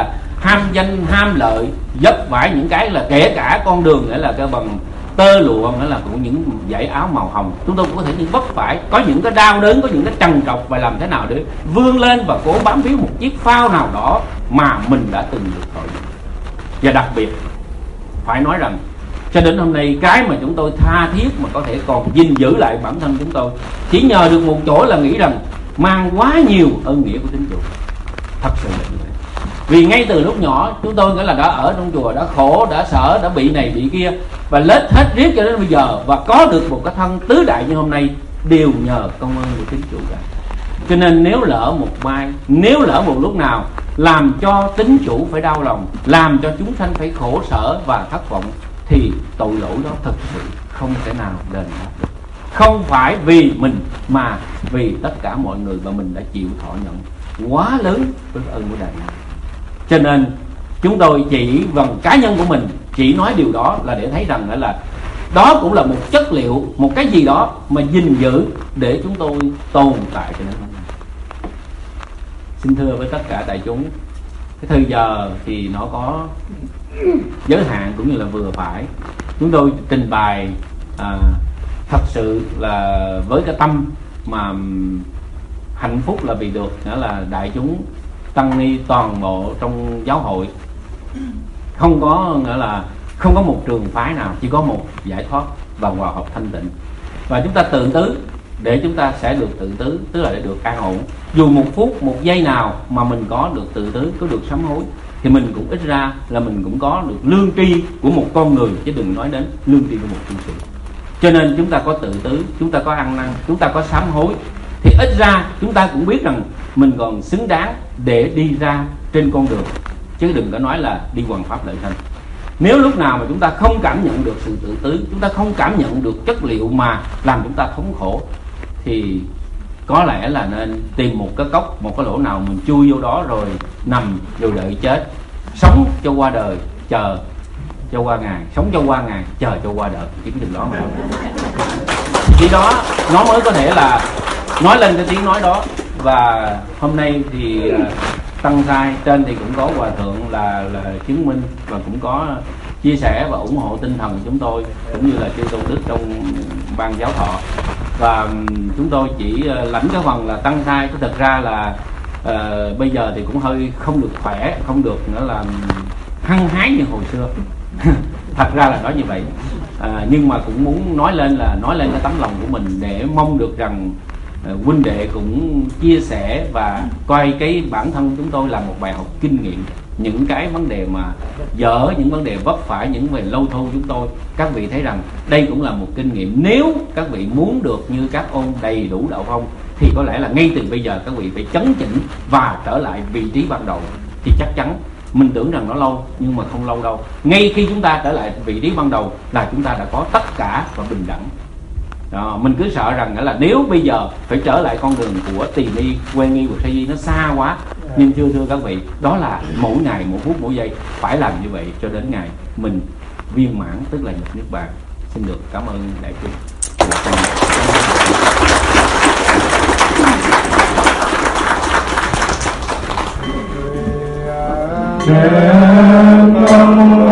ham danh ham lợi, vấp phải những cái là kể cả con đường nghĩa là cái bằng tơ lụa, nghĩa là cũng những dải áo màu hồng, chúng tôi cũng có thể những vấp phải, có những cái đau đớn, có những cái trằn trọc, và làm thế nào để vươn lên và cố bám víu một chiếc phao nào đó mà mình đã từng được thọ dụng. Và đặc biệt phải nói rằng cho đến hôm nay, cái mà chúng tôi tha thiết mà có thể còn gìn giữ lại bản thân chúng tôi chỉ nhờ được một chỗ là nghĩ rằng mang quá nhiều ơn nghĩa của tín chủ. Thật sự là như vậy. Vì ngay từ lúc nhỏ chúng tôi nghĩa là đã ở trong chùa, đã khổ, đã sợ, đã bị này bị kia, và lết hết riết cho đến bây giờ, và có được một cái thân tứ đại như hôm nay đều nhờ công ơn của tín chủ cả. Cho nên nếu lỡ một mai, nếu lỡ một lúc nào làm cho tín chủ phải đau lòng, làm cho chúng sanh phải khổ sở và thất vọng, thì tội lỗi đó thật sự không thể nào đền đáp được. Không phải vì mình mà vì tất cả mọi người mà mình đã chịu thọ nhận quá lớn với ơn của Đại Ngài. Cho nên chúng tôi chỉ bằng cá nhân của mình chỉ nói điều đó là để thấy rằng là đó cũng là một chất liệu, một cái gì đó mà gìn giữ để chúng tôi tồn tại cho đến hôm nay. Xin thưa với tất cả đại chúng, cái thời giờ thì nó có giới hạn cũng như là vừa phải. Chúng tôi trình bày à, thật sự là với cái tâm mà hạnh phúc là vì được nghĩa là đại chúng tăng ni toàn bộ trong giáo hội, không có nghĩa là không có một trường phái nào, chỉ có một giải thoát và hòa hợp thanh tịnh. Và chúng ta tự tứ để chúng ta sẽ được tự tứ, tức là để được an ổn. Dù một phút, một giây nào mà mình có được tự tứ, có được sám hối, thì mình cũng ít ra là mình cũng có được lương tri của một con người, chứ đừng nói đến lương tri của một tu sĩ. Cho nên chúng ta có tự tứ, chúng ta có ăn năn, chúng ta có sám hối, thì ít ra chúng ta cũng biết rằng mình còn xứng đáng để đi ra trên con đường, chứ đừng có nói là đi hoằng pháp lợi thanh. Nếu lúc nào mà chúng ta không cảm nhận được sự tự tứ, chúng ta không cảm nhận được chất liệu mà làm chúng ta thống khổ, thì có lẽ là nên tìm một cái cốc, một cái lỗ nào mình chui vô đó rồi nằm rồi đợi chết, sống cho qua đời, chờ cho qua ngày, sống cho qua ngày, chờ cho qua đời. Chỉ cái điều đó mà chỉ đó nó mới có thể là nói lên cái tiếng nói đó. Và hôm nay thì tăng sai trên thì cũng có hòa thượng là là chứng minh và cũng có chia sẻ và ủng hộ tinh thần chúng tôi, cũng như là chư tôn đức trong ban giáo thọ. Và chúng tôi chỉ lãnh cái phần là tăng sai, cái thực ra là uh, bây giờ thì cũng hơi không được khỏe, không được nữa là hăng hái như hồi xưa. Thật ra là nói như vậy, à, nhưng mà cũng muốn nói lên là nói lên cái tấm lòng của mình để mong được rằng uh, huynh đệ cũng chia sẻ và coi cái bản thân chúng tôi là một bài học kinh nghiệm. Những cái vấn đề mà dở, những vấn đề vấp phải, những về lâu thô chúng tôi, các vị thấy rằng đây cũng là một kinh nghiệm. Nếu các vị muốn được như các ôn đầy đủ đạo phong thì có lẽ là ngay từ bây giờ các vị phải chấn chỉnh và trở lại vị trí ban đầu. Thì chắc chắn mình tưởng rằng nó lâu nhưng mà không lâu đâu. Ngay khi chúng ta trở lại vị trí ban đầu là chúng ta đã có tất cả và bình đẳng. Đó, mình cứ sợ rằng là nếu bây giờ phải trở lại con đường của tỳ ni, quen nghi của sa di nó xa quá. Nhưng thưa thưa các vị, đó là mỗi ngày, mỗi phút, mỗi giây phải làm như vậy cho đến ngày mình viên mãn, tức là nhập niết bàn. Xin được cảm ơn đại chúng. Để